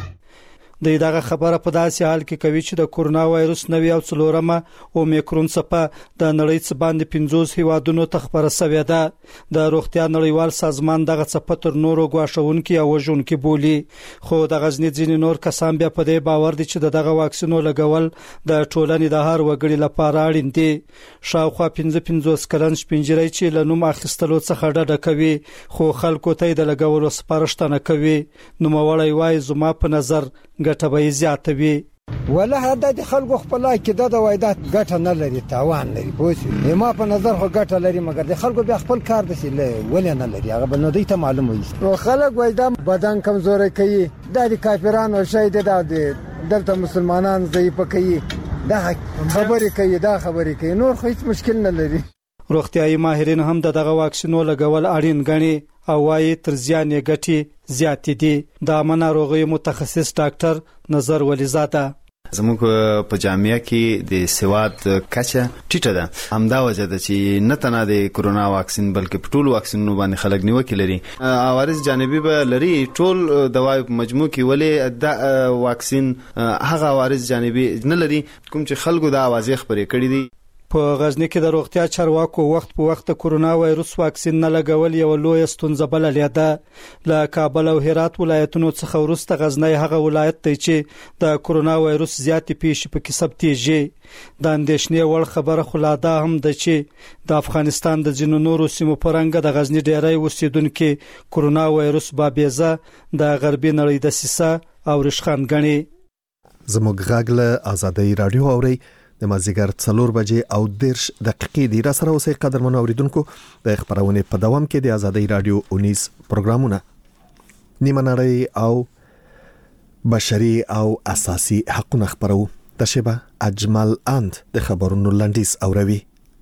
د دغه خبره په داسې حال کې کوي چې د کورونا وایرس نوې او څلورمه اومیکرون څپه د نړۍ څخه باندې پنځوس هیوادونو ته خبره شوې ده. د روغتیا نړیوال سازمان دغه څپه تر نورو غواښونکو او وژونکو بولی، خو د غزنی ځینې نور کسان بیا په دې باور دي چې دغه واکسینو لګول د ټولنې د هر وګړي لپاره اړین دي. شاوخوا پنځه پنځوس کلن شپنجری چې له نوم اخیستلو څخه ډډه کوي، خو خلکو ته د لګولو سپارښتنه کوي. نو موړی وای زما په نظر ګټه به زیاته وي. ولا هدا د خلکو خپل کې د وایدات ګټه نه لري، تاوان لري. پوه ما په نظر خو ګټه لري، مګر د خلکو بیا خپل کار دسي ولې نه لري، هغه بل نو دی ته معلومه وي. نو خلک وایدا بدن کمزوري کوي، د کافرانو شهید د دلته مسلمانان ضعیف کوي، دا خبرې کوي دا خبرې کوي، نور خو هیڅ مشکل نه لري. روغتیايي ماهرین هم دغه واکسینو لګول اړین ګڼي او وايي تر زیان یې ګټي زیات دي. د مناروغي متخصص ډاکټر نظر ولیزاده زموږ په جامعه کې د سواد کچه ټیټه ده. همدا وجه ده چې نه تنه د کورونا واکسین بلکې په ټول واکسینونو باندې خلک نیوکه لري. عوارض جانبي به لري، ټول دوايي په مجموع کې ولې د واکسین هغه عوارض جانبي نه لري کوم چې خلکو د اوازې خبرې کړې دي. په غزنی کې د روغتیا چارواکو وخت په وخت کرونا وایروس واکسین نه لګول یو لوی ستونزه بللې ده. له کابل او هرات ولایتونو څخه وروسته غزنی هغه ولایت دی چې د کرونا وایروس زیاتې پیښې پکې ثبتېږي. د اندېښنې وړ خبره خو لا دا هم ده چې د افغانستان د ځینو نورو سیمو په رنګ د غزنی ډیری اوسیدونکو کرونا وایروس بابیزه د غربي نړۍ د سیسه او رشخان غني. زموږ غږ له آزادۍ رادیو اوري د مازیګر څلور بجې او دیرش دقیقې دی. را سره اوسئ قدرمنو اوریدونکو. د خبرونه په دوام کې د آزادۍ رادیو اونیس پروګرامونه نیمه نړۍ او بشري او اساسي حقوق خبرو. د شبه اجمل اند د خبرونو لنډیز اوروي.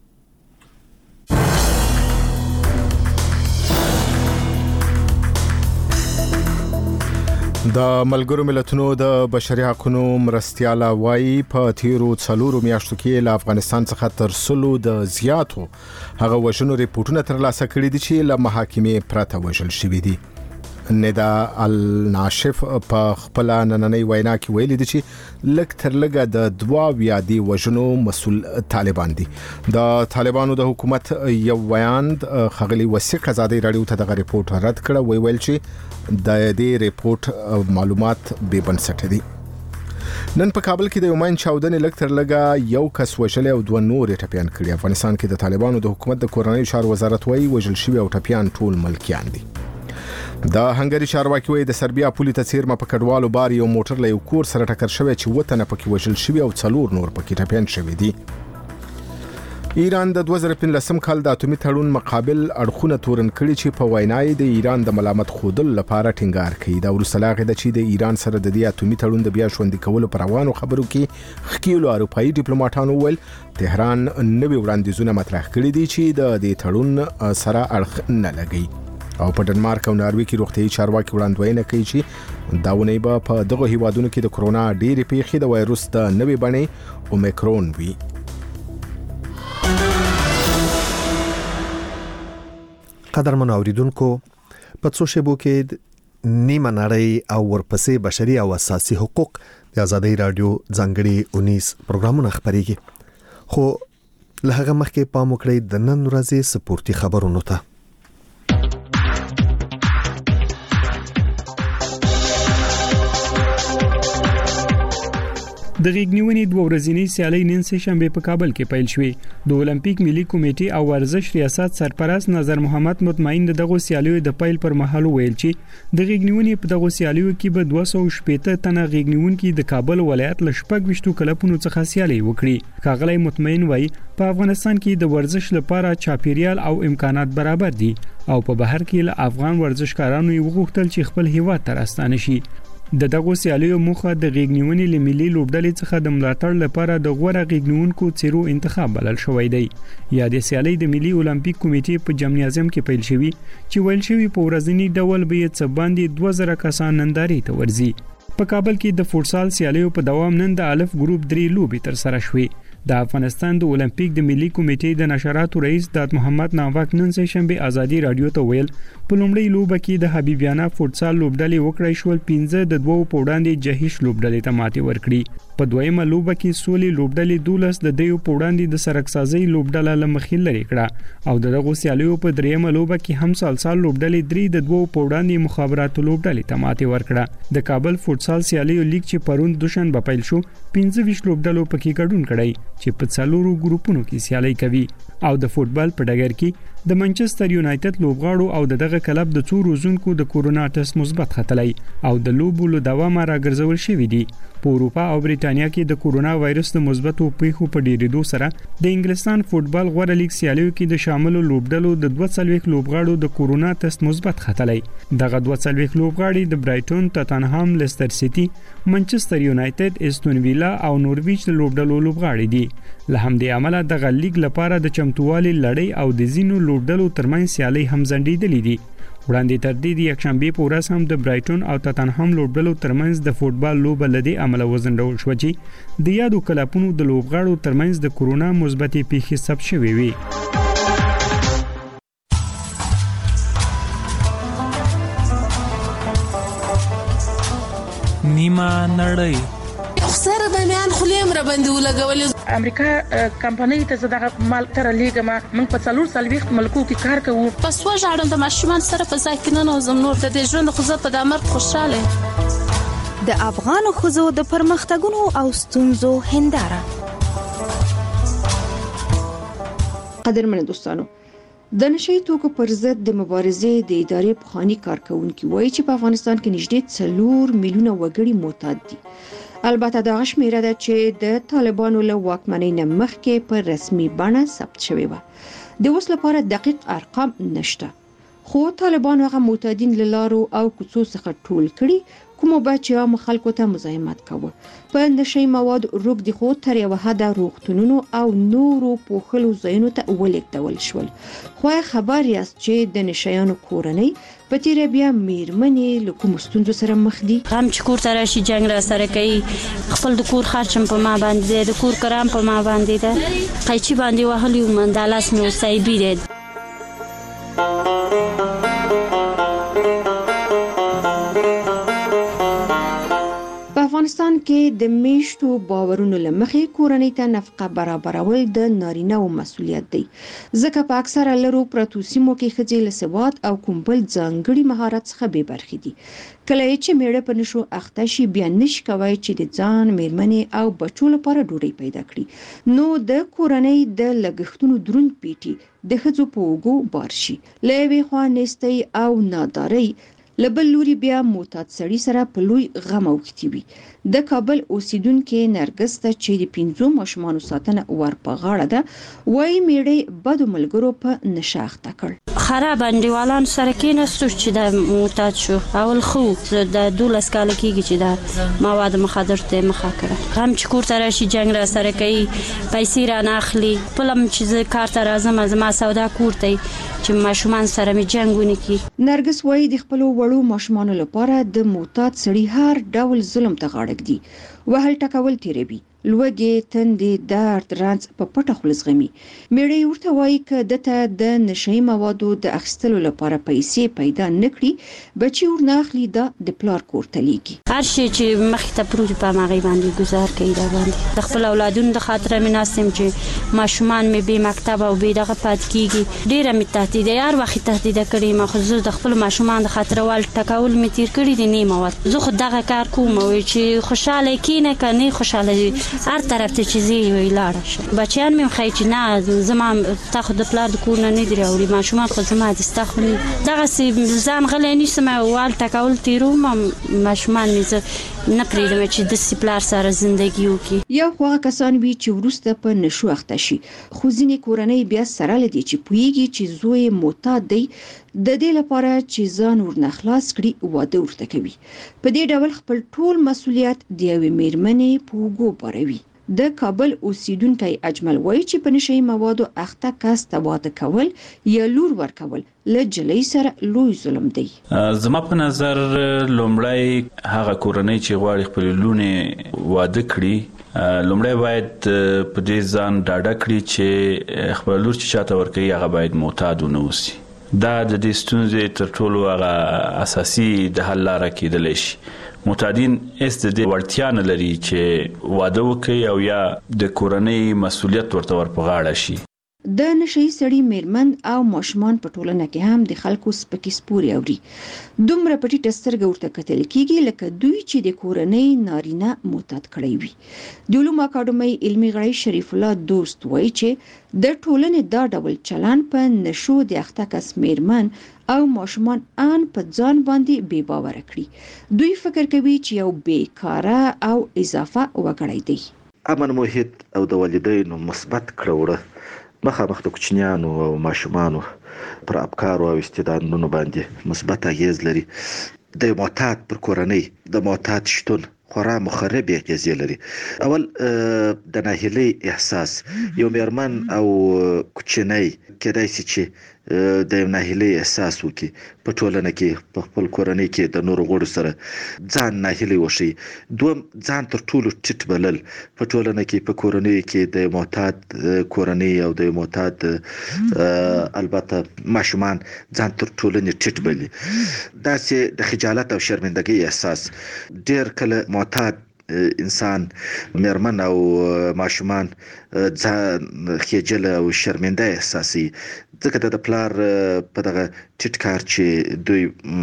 د ملګرو ملتونو د بشري حقوقو مرستياله وايي په تیرو څلورو میاشتو کې له افغانستان څخه تر سلو د زیاتو هغه وژنو ریپورتونه ترلاسه کړي دي چې له محاکمې پرته وژل شوي دي. ندا الناشف په خپل نننۍ وینا کې ویلي دي چې لک تر لګه د دوا ویادي وژنو مسول طالبان دي. د طالبانو د حکومت یو بیان خغلی وثیق آزادۍ رادیو ته د ریپورت رد کړ. وی ویل چې د دې ریپورت معلومات بے بنسټ دي. نن په کابل کې د یومین چاودنې لک تر لګه یو کس وژل او دوه نور ټپيان کړي. افغانستان کې د طالبانو د حکومت د کورنۍ چارو وزارت وایي وژل شوی او ټپيان ټول ملکیان دي. د هنګری چارواکي وایي د سربیا پولیس څیرمه په کډوالو بار یو موټر له یو کور سره ټکر شوی چې وطن پکې وژل شوی او څلور نور پکې ټپيان شوی دي. ایران د دوه زره پنځلسم کال د اتومي تړون مقابل اړخونه تورن کړي چې په وینای د ایران د ملامت خودل لپاره ټینګار کوي. دا ورسلاغه د چې د ایران سره د دې اتومي تړون د بیا ژوندۍ کولو پر روانو خبرو کې خکیلو اروپאי ډیپلوماټانو ول تهران نوې وړاندیزونه مطرح کړي دي چې د دې تړون سره اړخ نه لګي. او په ډنمارک او ناروې کې روغتيایي چارواکي وړاندوینه کوي چې داونه به په دغه هیوادونو کې د کرونا ډېری پیښې د وایروس د نوې بڼې اومیکرون وي. قدرمن اوریدونکو په څو شیبو کې نیمه نړۍ او ورپسې بشري او اساسي حقوق د آزادۍ رادیو ځانګړي اونیس پروګرامونه خبريږي. خو له هغه مخکې پام وکړئ د نن ورځې سپورتي خبرونو ته. د غیګنیونی دوه ورځې سیالي نن سه شنبه په کابل کې پیل شوې. د اولمپیک ملي کمیټې او ورزش ریاست سرپرست نظر محمد مطمئن دغه سیالیو د پیل پر مهال ویل چې د غیګنیونی په دغه سیالیو کې به دوه سوه شپږ تنه غیګنیونکي د کابل ولایت لشپږ وشتو کلپونو څخه سیالي وکړي. کاغلی مطمئن وایي په افغانستان کې د ورزش لپاره چاپیریال او امکانات برابر دي او په بهر کې له افغان ورزشکارانو یو غوښتل چې خپل هیواد ته راستانه شي. د دغه سیالیو موخه د غیګنیونی لملي لوبډلې څخه د ملاتړ لپاره د غوړه غیګنیونکو څیرو انتخاب بلل شوی دی. یا د سیالي د ملي اولمپیک کمیټې په جمنازیم کې پیل شوی چې ویل شوی په ورځنی ډول به څه باندې دوه زره کسان ننداري ته ورځي. په کابل کې د فوټسال سیالیو په دوام نن د الف ګروپ درې لوبې تر سره شوې. د افغانستان د اولمپیک د ملي کمیټې د نشراتو رئیس داد محمد ناواک نن سه شنبه آزادۍ رادیو ته ویل په لومړی لوبه کې د حبیبیانه فوټسال لوبډلې وکړای شو پنځه د دوو پوډاندې جهیش لوبډلې ته ماتې ورکړي. په دویمه لوبه کې سولې لوبډلې دولس د دیو پوډاندې د سرکسازي لوبډله لمخې لري کړه او دغه سیالیو په دریمه لوبه کې هم سالسال لوبډلې درې د دوو پوډاندې مخابراتو لوبډلې ته ماتې ورکړه. د کابل فوټسال سیالیو لیګ چې پرون دوشنبه پیل شو پنځه ویشت لوبډلو پکې ګډون کړی چې په څلورو ګروپونو کې سیالي کوي. او د فوټبال په ډګر کې د منچستر یونایټډ لوبغاړو او دغه کلب د څو روزونکو د کورونا ټیسټ مثبت ختلی او د لوبو له دوامه راګرځول شوی دي. په اروپا او بریټانیا کې د کورونا وایرس د مثبتو پیښو په ډیریدو سره د انګلستان فوټبال غوړه لیګ سیالیو کې د شاملو لوبډلو د دوه څلوېښت لوبغاړو د کورونا ټیسټ مثبت ختلی. دغه دوه څلوېښت لوبغاړي د برایټون، ټاتنهام، لیستر سیټي، منچستر یونایټډ، استون ویلا او نورویچ لوبډلو لوبغاړي دي. له همدې عمله دغه لیګ لپاره د چمتووالي لړۍ او د ځینو لوبډلو ترمنځ سیالي هم ځنډېدلې دي. وړاندې تر دې د یکشنبې په ورځ هم د برایټون او ټاتنهام لوبډلو ترمنځ د فوټبال لوبه له دې عمله وځنډول شوه چې د یادو کلبونو د لوبغاړو ترمنځ د کورونا مثبتې پیښې ثبت شوې وي. نیمه نړۍ سره د بمیان خلیم را باندې ولګولې. امریکا کمپنۍ ته زه دغه مال تر لیږم. موږ په څلور څلوېښت ملکو کې کار کوو. پس وژاړم د ماشومان سره په ځای کې ننوځم. نور د دې ژوند خو زه په دا مرګ خوشحاله یم. د افغان ښځو د پرمختګونو او ستونزو هنداره. قدرمن دوستانو، د نشئی توکو پر ضد د مبارزې د ادارې پخوانی کارکونکي وایي چې په افغانستان کې نږدې څلور میلیونه وګړي معتاد دي. البته دا شمیره ده چې د طالبانو له واکمنۍ نه مخکې په رسمي بڼه ثبت شوې وه. د اوس لپاره دقیق ارقام نشته، خو طالبانو هغه معتادین له لارو او کوڅو څخه ټول کړي کومو به چې عام خلکو ته مزاحمت کوه. په نشئی مواد روږدي خو تر یوه حده روغتونونو او نورو پوښلو ځایونو ته ولېږدول شول. خو خبر یاست چې د نشیانو کورنۍ په تیره بیا میرمنې له کومو ستونزو سره مخ دي؟ هم چې کور ته راشي جنګ را سره کوي، خپل د کور خرچ هم په ما باندې دی، د کور کرام په ما باندې ده، قیچي باندې وهلی وم، دا لاس مې وسایبي دی. افغانستان کې د میشتو باورونو لمخې کورنۍ ته نفقه برابرول د نارینه او مسولیت دی، ځکه په اکثره لرو پرتو سیمو کې ښځې له سواد او کوم بل ځانګړي مهارت څخه بې برخې دي. کله چې میړه په نشو اخته شي بیا نشي کولی چې د ځان، میرمنې او بچو لپاره ډوډۍ پیدا کړي، نو د کورنۍ د لګښتونو دروند پیټي د ښځو په اوږو بار شي. له یوې خوا نیستۍ او نادارۍ، له بل لوري بیا معتاد سړي سره په لوی غم اوښتي وي. د کابل اوسیدونکې نرګس ته چې د پنځو ماشومانو ساتنه ور په غاړه ده، وایي میړه بدو ملګرو په نشه اخته کړ. خراب انډیوالانو سره کېناستو چې د معتاد شو. اول خو د دولس کاله کېږي چې د مواد مخدر ته مخه کړه. هم چې کور ته راشي جنګ را سره کوي، پیسې رانه اخلي. خپل هم چې زه کار ته راځم زما سودا کور ته چې ماشومان سره مې جنګ ونه کړي. نرګس وایي د خپلو وړو ماشومانو لپاره د معتاد سړي هر ډول ظلم ته غاړه ږدي. وهل ټکول تیروي، لوږې، تندې، درد، رنځ په پټه خوله زغمي. میړه یې ورته وایي که دته د نشهیي موادو د اخیستلو لپاره پیسې پیدا نه کړي، بچي ورنه اخلي، دا د پلار کور ته لیږي. هر شی چې مخې ته پروت په هماغې باندې ګزار کوي. دا باندې د خپل اولادونو د خاطره مې ناست یم چې ماشومان مې بې مکتبه او بې دغه پاتې کېږي. ډېره مې تهدیده، هر وخت تهدیده کړې یم، خو زه د خپلو ماشومانو د خاطره وال ټکول مې تېر کړي دي نیمه وخت. زه خو دغه کار کوم چې خوشحاله کېنه که نه خوشحاله هر طرف ته چې زی وی لاړه شي. بچیان مې خای چې نه زما تا خو د پلار د کور نه نه دی راوړي، ماشومان خو زما د ستا خو نه دغسې ځان غلی نیسم وال ټکول تېروم، ماشومان مې زه نه پرېږدم چې داسې پلار سره زندګي وکړي. یو خو هغه کسان وي چې وروسته په نشو اخته شي، خو ځینې کورنۍ بیا سره له دې چې پوهېږي چې زوی یې معتاد دی، د دې لپاره چې ځان ورنه خلاص کړي واده ورته کوي. په دې ډول خپل ټول مسؤلیت د یوې میرمنې په اوږو باروي. د کابل اوسیدونکی اجمل وایي چې په نشهیي موادو اخته کس ته واده کول یا لور ورکول له جلۍ سره لوی ظلم دی. زما په نظر لومړی هغه کورنۍ چې غواړي خپل لونې واده کړي، لومړی باید په دې ځان ډاډه کړي چې خپل لور چې چاته ورکوي هغه باید معتاد ونه اوسي. دا د دې ستونزې تر ټولو هغه اساسي د حل لاره کېدلی شي. معتادین هیڅ د دې وړتیا نه لري چې واده وکړي او یا د کورنۍ مسؤلیت ورته ور په غاړه شي. د نشهیي سړي میرمن او ماشومان په ټولنه کې هم د خلکو سپکې سپورې اوري. دومره په ټیټه سترګه ورته کتل کېږي لکه دوی چې د کورنۍ نارینه معتاد کړی وي. د علومو اکاډمۍ علمي غړی شریف الله دوست وایي چې د ټولنې دا ډول چلن په نشو د اخته کس میرمن او ماشومان ان په ځان باندې بې باوره کړي. دوی فکر کوي چې یو بیکاره او اضافه وګړی دی. امن محیط او د والدینو مثبت کړوړه مخامخ د کوچنیانو او ماشومانو پر افکارو او استعدادونو باندې مثبت اغیز لري. د معتاد پر کورنۍ د معتاد شتون خورا مخرب اغیزې لري. اول د ناهیلۍ احساس، یو میرمن او کوچنی کېدای شي چې د ناهیلۍ احساس وکړي په ټولنه کې، په خپل کورنۍ کې د نورو غړو سره ځان ناهیلی وښیي. دوم، ځان تر ټولو ټیټ بلل په ټولنه کې، په کورنۍ کې د معتاد کورنۍ او د معتاد البته ماشومان ځان تر ټولنې ټیټ بلي. داسې د خجالت او شرمندګۍ احساس. ډېر کله معتاد انسان مېرمن او ماشومان ځان خجل او شرمنده احساسي ځکه د پلار په دغه ټیټ کار چې دوی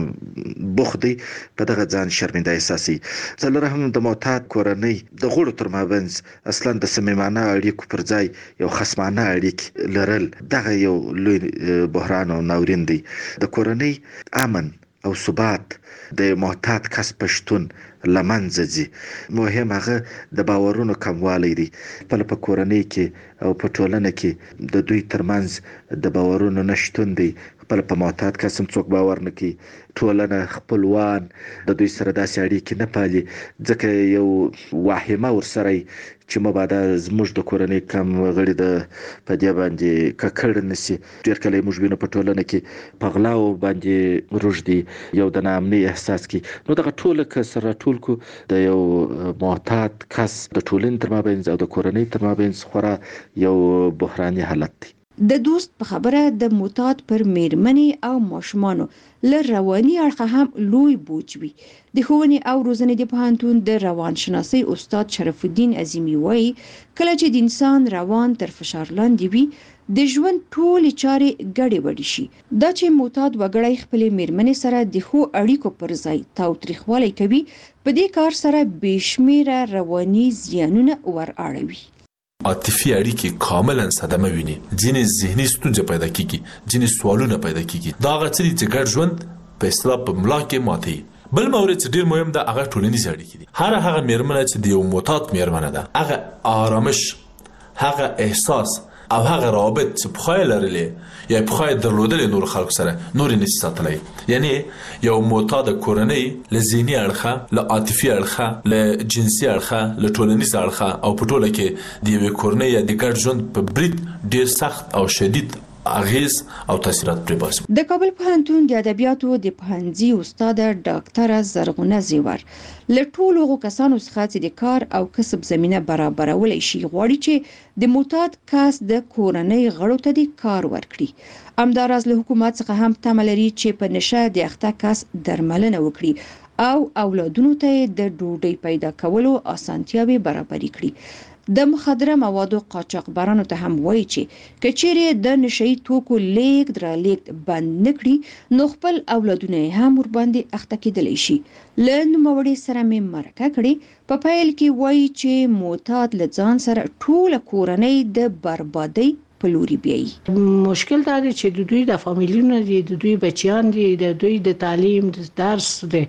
بوخدي په دغه ځان شرمنده احساسي. څلور هم د معتاد کورنۍ د غړو تر مابینځ اصلا د صمیمانه اړیکو پر ځای یو خصمانه اړیک لرل دغه یو لوی بحران او ناورین دی. د کورنۍ امن او ثبات د معتاد کس پښتون لمنځه ځي. مهم هغه د باورونو کموالی دی. په په کورنۍ کې او په ټولنه کې د دوی ترمنځ د باورونو نشټون دی. خپل په معتاد کس هم څوک باور نه کوي. ټولنه خپلوان د دوی سره داسې اړیکې نه پالي ځکه یو واهمه ورسره چې مبادا زموږ د کورنۍ کم غړي د په دې باندې ککړ نسی. ډېر کله موږ وینو په ټولنه کې په غلاو باندې روږدي یو د ناامنۍ احساس کی. نو دغه ټوله کسره ټول کو د یو معتاد کس د ټولنې تر مابینځ او د کورنۍ تر مابینځ خورا یو بحراني حالت دی. د دوست په خبره د معتاد پر میرمنې او ماشومانو له رواني اړخه هم لوی بوج وي. د ښوونې او روزنې د پوهنتون د روانشناسۍ استاد شرف الدین عظیمي وایي کله چې د انسان روان تر فشار لاندې وي د ژوند ټولې چارې ګډې وډې شي. دا چې معتاد وګړی خپلې میرمنې سره د ښو اړیکو پر ځای تاوتریخوالی کوي په دې کار سره بې شمېره رواني زیانونه ور اړوي. عاطفي اړیکې کاملا صدمه ویني. ځینې ذهني ستونزې پیدا کیږي، ځینې سوالونه پیدا کیږي. دا هغه څه چې ګډ ژوند په اصطلاح په ملا کې ماتوي. بل مورد چې ډیر مهم ده هغه ټولنیز اړیکې دي. هر هغه میرمنه چې د یو معتاد میرمنه ده هغه آرامش، هغه احساس او هغه رابط چې بخای لرلې یا بخای درلودلې نور خلکو سره نور نشي ساتلای. یعنی یو معتاد کورنۍ له ذهني اړخه، له عاطفي اړخه، له جنسي اړخه، له ټولنیز اړخه او په ټوله کې د یوې کورنۍ یا د ګډ ژوند په برید ډیر سخت او شدید اغیز او تاثیرات پرې باسي. د کابل پوهنتون د ادبیاتو د پوهنځي استاد ډاکټره زرغونه زیور له ټولو هغو کسانو څخه چې د کار او کسب زمینه برابرولی شي غواړي چې د معتاد کس د کورنۍ غړو ته د کار ورکړي. همداراز له حکومت څخه هم تمه لري چې په نشه د اخته کس درملنه وکړي او اولادونو ته د ډوډۍ پیدا کولو اسانتیاوې برابرې کړي. د مخدره موادو قاچاقبرانو ته هم وایي چې کچېرې د نشئی توکو لیږد را لیږد بند نکړي نو خپل اولادونه هم ور باندې اخته کېدلی شي. له نوموړي سره مې مرکه کړې. په پیل کې وایي چې معتاد له ځان سره ټوله کورنۍ د بربادۍ په لوري بیایي. مشکل دا دی چې د دوی د فامیلونو دي، د دوی بچیان دي، د دوی د تعلیم، د درس، د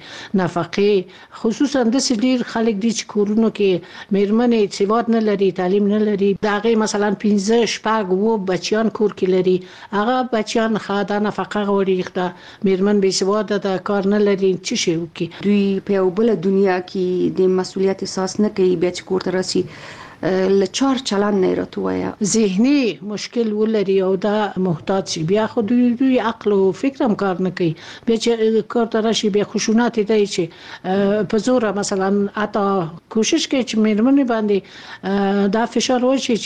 نفقې، خصوصا د ډیر خلک دي چې کورونو کې میرمنې سواد نه لري، تعلیم نه لري. دا غي مثلا پنځه شپږ وو بچیان کور کې لري. هغه بچیان خاطر نفقه غوړي خته میرمن به سواد د کار نه لري چې شي وکي. دوی په یو بل دنیا کې د مسولیت احساس نه کوي بیا چې کور ته راسي لچار چلان نه راتوایا. ذهني مشکل ولري او دا محتاج شي بیا خو دوی دوی عقل او فکر هم کار نه کوي. بیا چې کار ته راشي بیا خشونت دی چې په زور مثلا اته کوشش کوي چې میرمنې باندې دا فشار وشي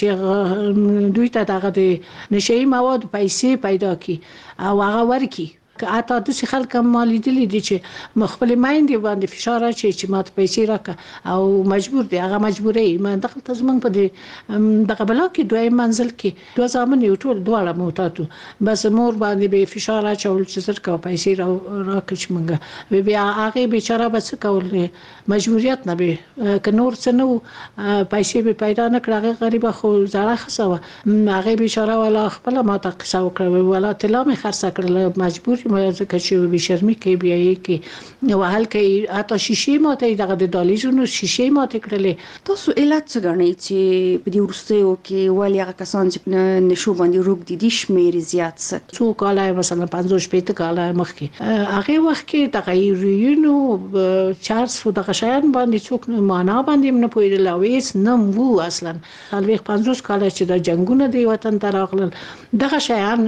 چې دوی ته دغه د نشئی مواد پیسې پیدا کی او هغه ورکی. اته د څه خلک مالي دي چې مخبل مایندې باندې فشار اچي چې ماته پیسې راکا او مجبور دي هغه مجبورې ما دغه تزمن په دې دغه بلا کې دوی منزل کې دوه ځامن یو ټول دواړه موتاتو بس مور باندې به فشار اچول چې زر کا پیسې را راکش منګه بیا هغه بیچاره بس کول مجبوریت نه به ک نور څه نو پیسې به پیدا نه کړه غریب خو زړه خسوه هغه بیچاره ولا خپل ماته قصه وکړه ولا تلامه خرڅ کړل مجبور ځکه چې به شرمې کوي بیا یې کې نو حل کوي اته شیشې ماته دغه د دالیزونو شیشې ماته کړلې. تاسو علت څه غنئ چې په دې ورستیو کې ولی هغه کسان چې نشو باندې روغ دي د شمیر زیات څه څو کاله مثلا پنځوس شپږ کاله مخکې هغه وخت کې تغیرونو چارج فو دغه شیان باندې څوک معنا باندې نه پوهیدل او هیڅ نه وو اصلا. الوی پنځوس کاله چې د جنگونو دی وطن ته راغلل دغه شیان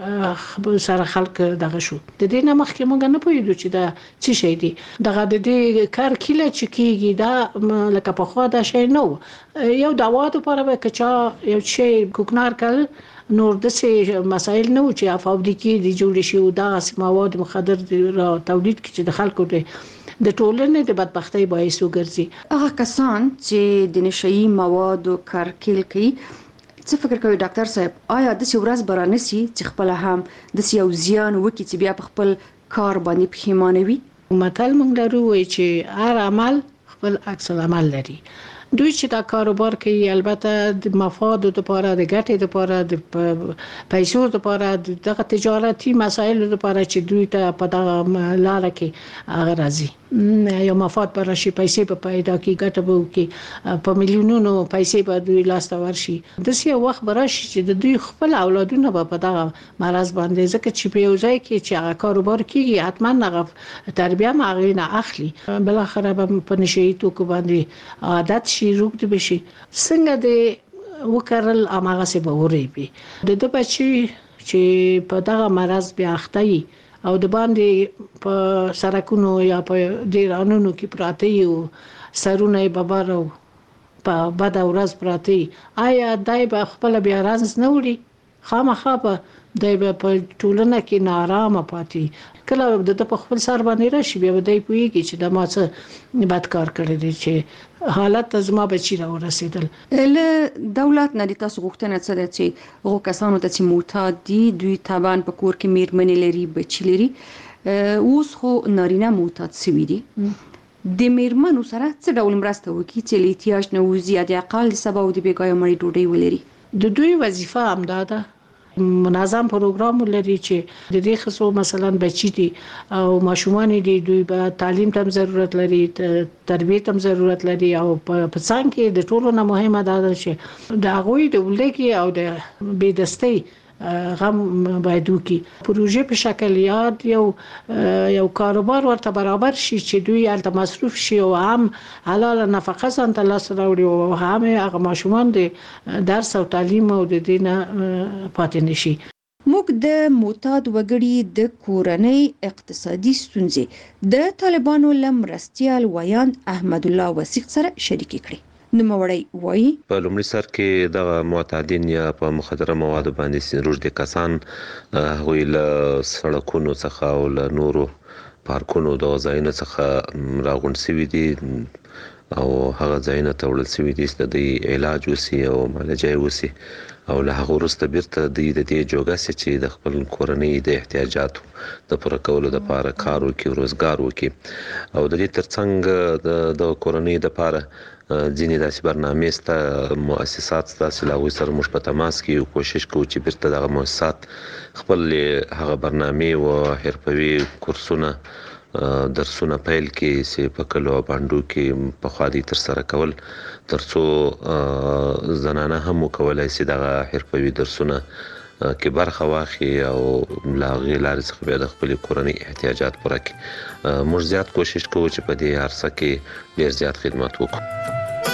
سره خلک دغه شو. د دې نه مخکې موږ نه پوهیدو چې دا څه شی دی. دغه د دې کار کله چې کیږي دا لکه په خوا دا شی نو یو دوا د لپاره به کچا یو شی کوکنار کړ نور د څه مسایل نه و چې افاوډي کې د جوړ شي او دا مواد مخدر را تولید کې چې د خلکو د د ټولنې د بدبختۍ باعث وګرځي. هغه کسان چې د نشئی موادو کارکیل کوي، څه فکر کوي ډاکټر صاحب، آیا د سی ورځ برانسی چې خپل هم د سی یو زیان وکي چې بیا په خپل کار باندې پښیمانه وي؟ متل موږ لرو وایي چې هر عمل خپل عکس العمل لري. دوی چې دا کاروبار کوي البته د مفادو لپاره، د ګټې لپاره، د پیسو لپاره، دغه تجارتي مسایلو لپاره چې دوی ته په دغه لار کې هغه راځي، یو مفاد پر شي، پیسې په پیدا کې ګټه به وکړي، په میلیونونو پیسې به دوی لاس ته ورشي. داسې وخت به راشي چې د دوی خپل اولادونه به په دغه مرض باندې، ځکه چې په یو ځای کې چې هغه کاروبار کیږي حتما هغه تربیه هم هغې نه اخلي، بالاخره به په نشهیي توکو باندې عادت شي، روږد بشي. څنګه د وکړل هماغسې به وریبي. د ده بچي چې په دغه مرض بیا اخته وي او د باندې په سړکونو یا په دیرانونو کې پراته وي او سرونه یې ببر او په بده ورځ پراته وي، آیا دی به خپله بیا رنځ نه وړي؟ خامخا به دی به په ټولنه کې نارامه پاتې. کله د ده په خپل سر باندې راشي بیا به دی پوهېږي چې د ما څه بد کار کړی دی چې حالت ته زما بچي را ورسېدل. له دولت نه د تاسو غوښتنه څه ده چې هغو کسانو ته چې معتاد دي، دوی طبعا په کور کې میرمنې لري، بچي لري، اوس خو نارینه معتاد سوي دي، د میرمنو سره څه ډول مرسته وکړي چې له احتیاج نه ووځي، د اقل د سبا او د بېګاه مړۍ ډوډۍ ولري؟ د دوی وظیفه همدا ده، منظم پروګرام لري چې د دې خصو مثلا بچی دي او ماشومان دي، دوی به تعلیم ته ضرورت لري، تربیه ته ضرورت لري، او په څنګ کې د ټولو نه مهمه ده چې د هغوی د ولګي او د بېدستۍ غم باید وکړي. پروژه په شکل یاد یو یو کاروبار ورته برابر شي چې دوی هلته مصروف شي او هم حلال نفقه ځان ته لاسته راوړي او هم هغه ماشومان د درس او تعلیم او د دې نه پاتې نشي. موږ د معتاد وګړي د کورنۍ اقتصادي ستونزې د طالبانو له مرستیال ویاند احمد الله وثیق سره شریکې کړې. نوموړی وایي په لومړي سر کې د معتادین یا په مخدره موادو باندې روږدي کسان هغوی له سړکونو څخه او له نورو پارکونو د ځایونو څخه راغونډ شوي دي او هغه ځایونه ته وړل شوي دي چې د دوی علاج وسي او معالجه یې وسي، او له هغه وروسته بیرته دوی د دې جوګه سي چې د خپل کورنۍ د احتیاجاتو د پوره کولو لپاره کار وکړي، روزګار وکړي. او د دې ترڅنګ د کورنۍ لپاره ځینې داسې برنامې سته، مؤسسات سته چې له هغوی سره موږ په تماس کې یو، کوشش کوو چې بیرته دغه مؤسسات خپل هغه برنامې او حرفوي کورسونه درسونه پیل کړي چې په کلو او بانډو کې پخوا دوی ترسره کول، تر څو زنانه هم وکولی شي دغه حرفوي درسونه کې برخه واخلي او له هغې لارې څخه بیا د خپلې کورنۍ احتیاجات پوره کړي. موږ زیات کوشش کوو چې په دې عرصه کې ډېر زیات خدمت وکړو.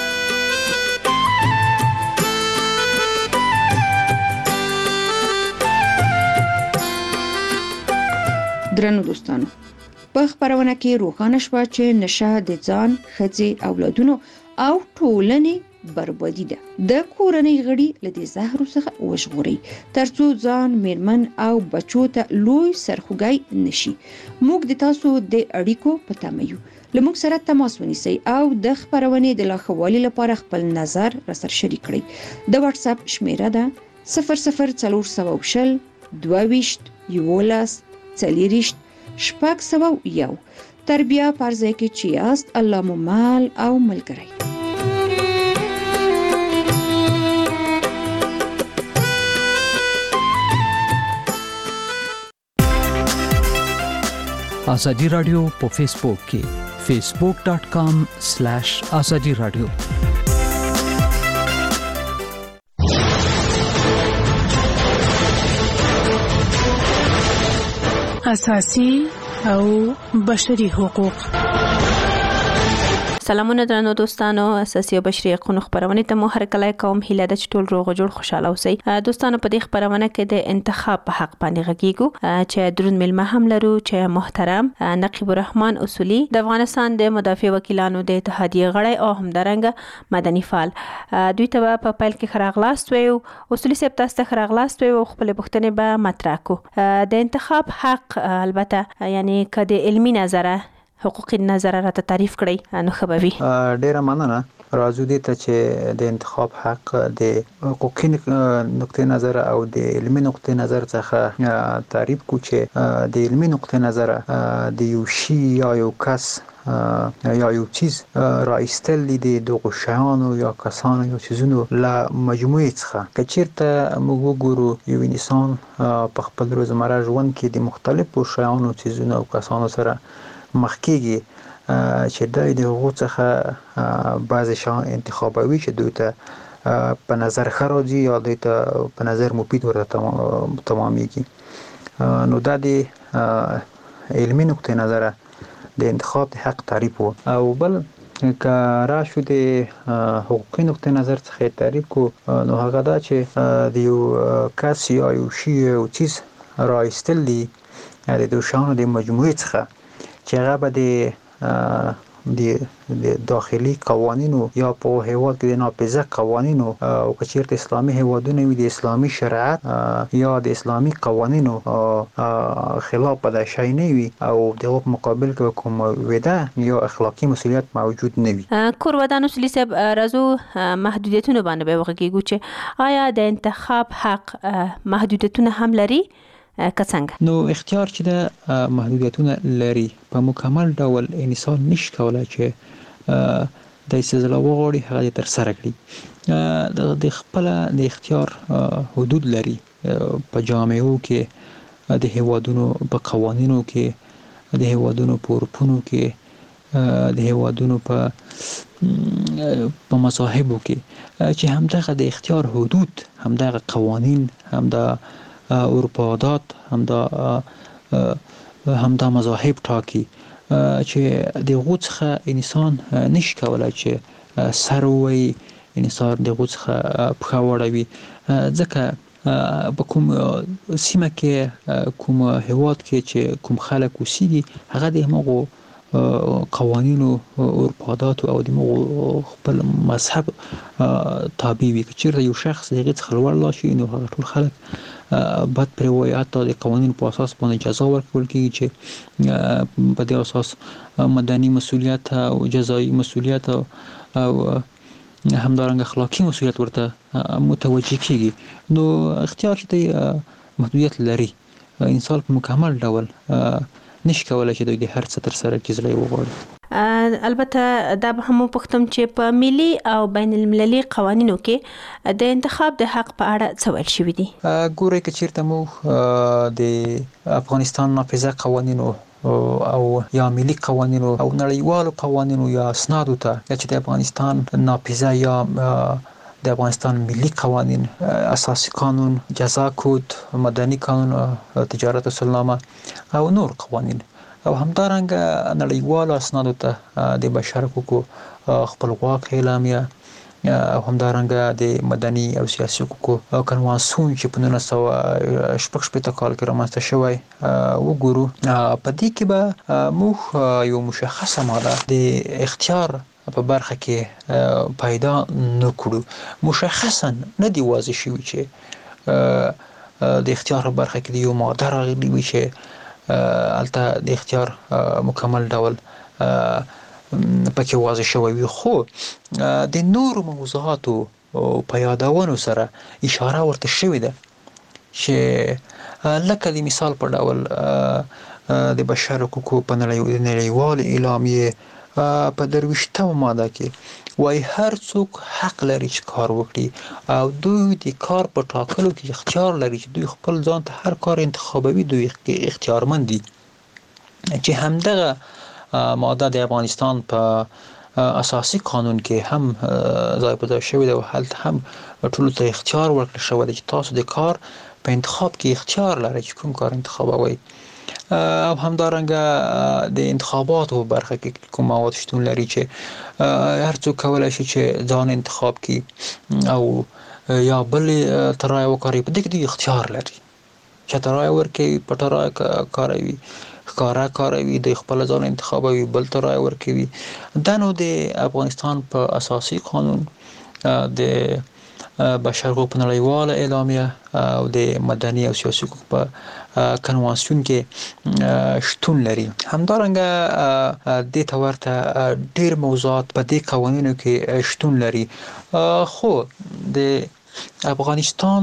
درنو دوستانو، په خپرونه کې روښانه شوه چې نشه د ځان، ښځې، اولادونو او ټولنې بربادي ده. د کورنۍ غړي له دې زهرو څخه وژغورئ ترڅو ځان، میرمن او بچو ته لوی سرخوږی نشي. موږ د تاسو د اړیکو په تمه یو. له موږ سره تماس ونیسئ او د خپرونې د لا ښه والي لپاره خپل نظر راسره شریک کړئ. د واتس اپ شمیره ده صفر صفر څلور سوه او شل دوه ویشت یولس څلېرویشت شپږ سوه یو. تر بیا په هر ځای کې چې یاست، الله مو مال او ملګری. آزادی رادیو په فیسبوک کې فیسبوک ډاٹ کام سلیش آزادی رادیو. اساسي او بشري حقوق. سلامونه درنو دوستانو، اساسي او بشري حقوقو خبرونه ته مو هرکلی کوم. هیله ده چې ټول روغ جوړ خوشاله اوسئ. دوستانو، په دې خبرونه کې د انتخاب په حق باندې غږیږو چې درون ملمه هم لرو چې محترم نقیب الرحمن اصولي د افغانستان د مدافع وکیلانو د اتحادیې غړی او همدارنګه مدني فعال، دوی ته په پیل کې خراغلاست ویو. اصولي صاحب تاسو ته خراغلاست ویو، خپل پوښتنې به مطرح کو. د انتخاب حق البته یعنی که د علمي نظره حقوقي نظر راته تعریف کړئ نو خبوي. ډیره مننه. راځو دې ته چې د انتخاب حق د حقوقي نقطې نظر او د علمي نقطې نظر څخه تعریف کو چې د علمي نقطې نظر د یو شی یا یو کس یا یو چیز راایستل دي دغه شیانو یا کسانو یا چیزونو له مجموعې څخه که چیرته موږ وګورو یو انسان په خپل روزمره ژوند کې د مختلفو شیانو چیزونو او کسانو سره مخ کېږي چې دای د هغو څخه بعضې شیان انتخابوي چې دوی ته په نظر ښه راځي یا دوی ته په نظر مفید ورته تمامیږي. نو دا د علمي نقطې نظره د انتخاب د حق تعریف و. او بل که راشو د حقوقي نقطې نظر څخه تعریف کو نو هغه دا چې د یو کس یا یو شی یو چیز راایستل دي د دوی شیانو د مجموعې څخه چې هغه به د د داخلي قوانینو یا په هیواد کې د ناپیژه قوانینو او که چیرته اسلامي هیوادونه وي د اسلامي شریعت یا د اسلامي قوانینو خلاف به د شی نه وي او دغه په مقابل کې کوم وده یا اخلاقی مسؤلیت موجود نه وي. کور ودان اصلي صاحب راځو محدودیتونه باندې به وغږیږو چې آیا د انتخاب حق محدودیتونه هم لري که څنګه؟ نو اختیار چې د محدودیتونه لري په مکمل ډول انسان نشي کولای چې د استدلال وغوړي هغه تر سره کړي. د خپل د اختیار حدود لري په جامعو کې د هیوادونو په قوانینو کې د هیوادونو په اروپونو کې د هیوادونو په په مذاهبو کې چې همدغه د اختیار حدود همدغه قوانین همدا اروپادات همدا همدا مذاهب ټاکي چې د غوڅخه انسان نشي کولای چې سر وي انسان د غوڅخه په وړوي ځکه په کوم سیمه کې کوم هیواد کې چې کوم خلک اوسېږي هغه د همغو قوانینو اروپادات او د خپل مذهب تابع وي. که چیرته یو شخص دغه څخه لوړ لا شي نو هغه ټول خلک بد پرې وایي حتی د قوانینو په اساس باندې جزا ورکول کېږي چې په دې اساس مدني مسؤلیت او جزایي مسؤلیت او همدارنګه اخلاقی مسؤلیت ورته متوجه کېږي. نو اختیار چې محدودیت لري انسان په مکمل ډول نشي کولای چې د هر څه تر سره کېږي وغواړي. البته دا به هم پختم چې په ملي او بین المللي قوانینو کې د انتخاب د حق په اړه څه ویل شوی دي؟ ګورئ که چیرته مو د افغانستان نافذه قوانینو او یا ملي قوانینو او نړیوالو قوانینو یا اسنادو ته چې د افغانستان نافذه یا د افغانستان ملي قوانین اساسي قانون جزا کود مدني قانون تجارت اصولنامه او نور قوانین او همدارنګه نړیوالو اسنادو ته د بشر حقوقو خپلواک اعلامیه او همدارنګه د مدني او سیاسي حقوقو کنوانسیون چې په نولس سوه شپږ شپېته کال کې رامنځته شوی وګورو. په دې کې به موږ یو مشخصه ماده د اختیار په برخه کې پیدا نکړو. مشخصا نه دی واضح شوی چې د اختیار په برخه کې یو ماده راغلی وي چې البته د اختیار مکمل ډول پکې واضح شوی وي، خو د نورو موضوعاتو په یادونو سره اشاره ورته شوې ده چې لکه د مثال په ډول د بشر حقوقو په نړیوال اعلامیه په درویشتمه ماده کې وایي هر څوک حق لري چې کار وکړي او دوی د کار په ټاکلو کې اختیار لري چې دوی خپل ځان ته هر کار انتخابوي، دوی اختیارمند دي. چې همدغه ماده د افغانستان په اساسي قانون کې هم ځای په ځای شوې ده او هلته هم ټولو ته اختیار ورکړل شوی دی چې تاسو د کار په انتخاب کې اختیار لرئ چې کوم کار انتخابوئ. او همدارنګه د انتخاباتو په برخه کې کوم مواد شتون لري چې هر څوک کولای شي چې ځان انتخاب کړي او یا بل ترای وکړي. په دې کې د اختیار لري چې ترای ورکړي، په ترای کاروي، ښکارا کاروي، د خپل ځان انتخابوي، بل ترای ورکوي. دا نو د افغانستان په اساسي قانون د بشر حقوق په نړیواله اعلامیه او د مدني او سیاسي حقوق په کنوانسیون کې شتون لري. همدارنګه د تورته ډېر موضوعات په دې قوانینو کې شتون لري، خو د افغانستان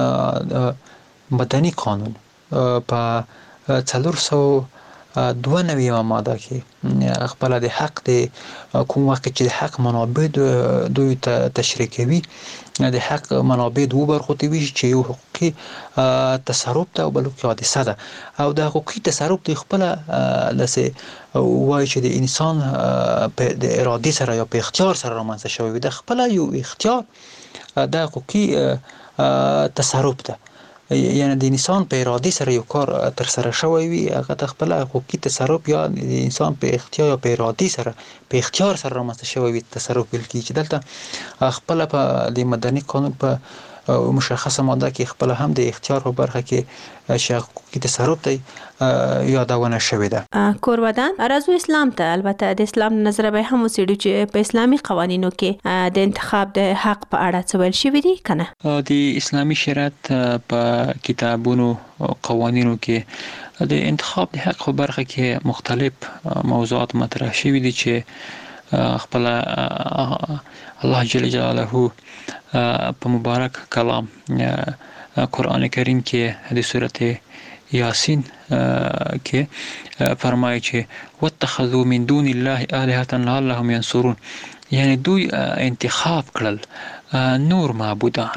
مدني قانون په څلور سوه دوه نوي ماده کې خپل د حق د کوم وخت چې د حق منابع دوی ته تشریح کوي، د حق منابع دوه برخو ته وی چې یو حقوقي تصرف ته او بل حادثه ده، او د حقوقي تصرف د خپل لسه وای چې د انسان په د ارادي سره یا په اختیار سره رامنځته شوی د خپل یو اختیار د حقوقي تصرف ده، یعنی د انسان په ارادي سره یو کار تر سره شوی وي هغه د خپل حقوقي تصرف یا د انسان په اختیار یا په ارادي سره په اختیار سره رامنځته شوی وي تصرف ویل کیږي، چې دلته خپل په د مدني قانون په مشخصه ماده کې خپل هم د اختیار په برخه کې حقوقي تصرف دی یادونه شوې ده. کورودان راځو اسلام ته. البته د اسلام نظر به هم وسیړو چې په اسلامي قوانینو کې د انتخاب د حق په اړه څه ویل شوی دي کنه. د اسلامي شریعت په کتابونو او قوانینو کې د انتخاب د حق په برخه کې مختلف موضوعات مطرح شوي دي چې خپل الله جل جلاله په مبارک کلام قرآن کریم کې د سورته یاسین کې فرمایي چې واتخذوا من دون الله آلهة لعلهم ينصرون، یعنی دوی انتخاب کړل نور معبودان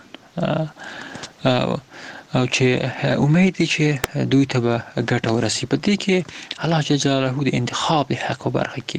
او چې امید دي چې دوی ته به ګټه ورسي. په دې کې الله جل جلاله د انتخاب د حق برخه کې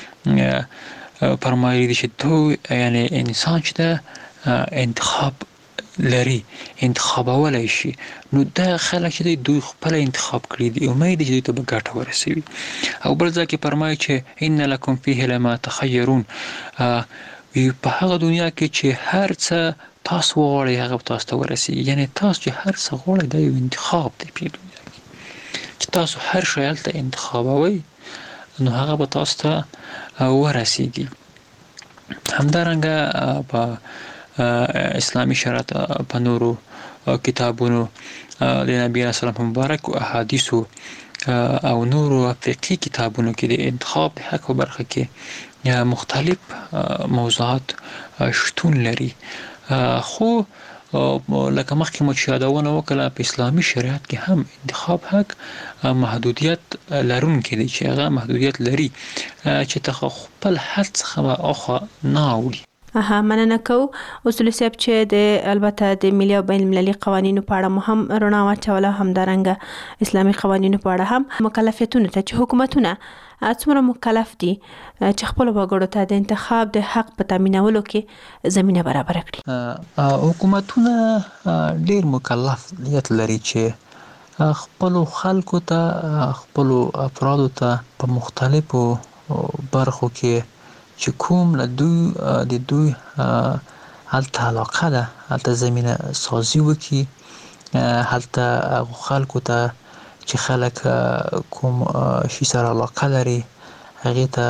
فرمایي چې دوی یعنی انسان چې انتخاب لري انتخابولای شي، نو دا خلک چې دوی خپل انتخاب کړی دي امید دي چې دوی ته به ګټه ورسوي. او بل ځکه فرمایي چې ان لکم فيه لما تخيرون، په هغه دنیا کې چې هر څه تاسو وغواړئ هغه تاسو ته ورسیږي، یعنی تاسو چې هر څه غواړئ دا یو انتخاب دی په دنیا کې چې تاسو هر شی هلته انتخابوي نو هغه به تاسو ته ورسیږي. همدارنګه په اسلامي شریعت په نورو کتابونو د نبی صلی الله علیه وسلم مبارک او احادیثو او نورو فقهي کتابونو کې د انتخاب د حق برخه کې مختلف موضوعات شتون لري، خو لکه مخکې مو چې یادونه وکړه په اسلامي شریعت کې هم انتخاب حق محدودیت لرونکی دی چې هغه محدودیت لري چې ته خپل حد څخه اخوا نه اوړي. اها مننه کو اصول صاحب چې د البته د ملي او بین المللي قوانینو په اړه مهم رڼا واچوله، هم دارنګه اسلامي قوانینو په اړه هم مکلفیتونه ته چې حکومتونه څومره مکلف دي چې خپل وګړو ته د انتخاب د حق په تامینولو کې زمينه برابر کړي. حکومتونه ډېر مکلفیت لري چې خپل خلکو ته خپل افرادو ته په مختلفو برخو کې چې کوم له دوی د دوی هلته علاقه ده هلته زمینه سازي وکړي، هلته خلکو ته چې خلک کوم شي سره علاقه لري هغې ته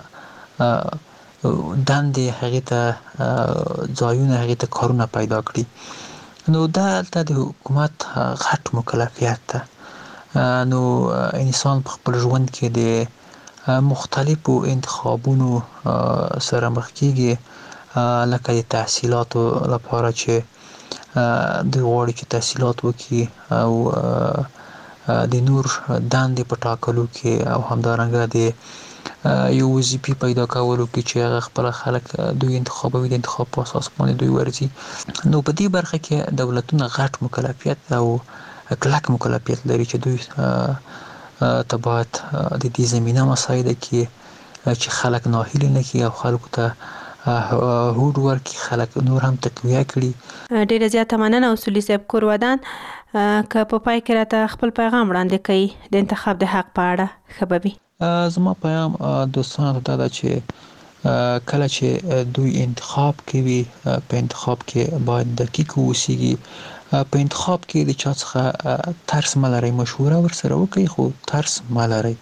دندې هغې ته ځایونه هغې ته کارونه پیدا کړي. نو دا هلته د حکومت غټ مکلفیت ده. نو انسان په خپل ژوند کې د مختلفو انتخابونو سره مخ کیږي، لکه د تحصیلاتو لپاره چې د غواړي چې تحصیلات وکړي او د نور دندې په ټاکلو کې او همدارنګه د یو وظیفې پیدا کولو کې چې هغه خپل خلک دوی انتخابوي د انتخاب په اساس باندې دوی ورځي. نو په دې برخه کې دولتونه غټ مکلفیت او کلک مکلفیت لري چې دوی ته باید د دې زمینه مساعده کې چې خلک ناهیلي نه کړي او خلکو ته هوډ ورکړي، خلک نور هم تقویه کړي. ډېره زیاته مننه اصولي صاحب کورودان. که په پای کې راته خپل پیغام وړاندې کړئ د انتخاب د حق په اړه ښه به وي. زما پیغام دوستانو ته دا ده چې کله چې دوی انتخاب کوي په انتخاب کې باید دقیق اوسیږي، په انتخاب کې د چا څخه ترس مه لرئ، مشوره ورسره وکړئ خو ترس مه لرئ.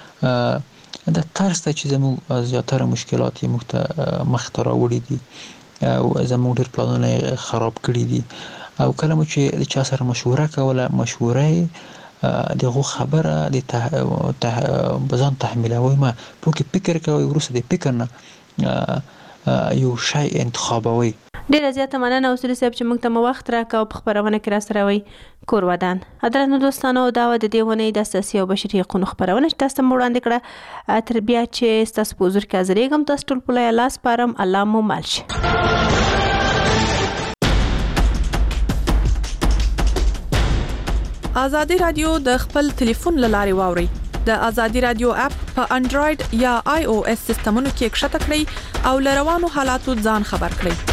د ترس ته چې زموږ زیاتره مشکلات یې موږ ته مخ ته راوړي دي او زموږ ډېر پلانونه خراب کړي دي او کله مو چې چا سره مشوره کوله مشوره دغه خبره د ته بزن تحمیلوي ما پوکي فکر کوي ورسره د فکر نه یو شی انتخابوي. ډیره زیاته مننه اوسري صاحب چې موږ ته مو وخت راکاو په خبرونه کې را سره وي کور ودان. درنو دوستانو دا و د دیونه د اساسي او بشري حقوقو خبرونه چې تاسو مو وړاندې کړه تر بیا چې تاسو په حضور کې حاضرېږم تاسو ټول په لاس پارم الله مو مال شي. ازادي رادیو د خپل ټلیفون لارې واوري د ازادي رادیو اپ په انډراید یا آی او اس سیستمونو کې ښکته کړئ او لروانو حالاتو ځان خبر کړئ.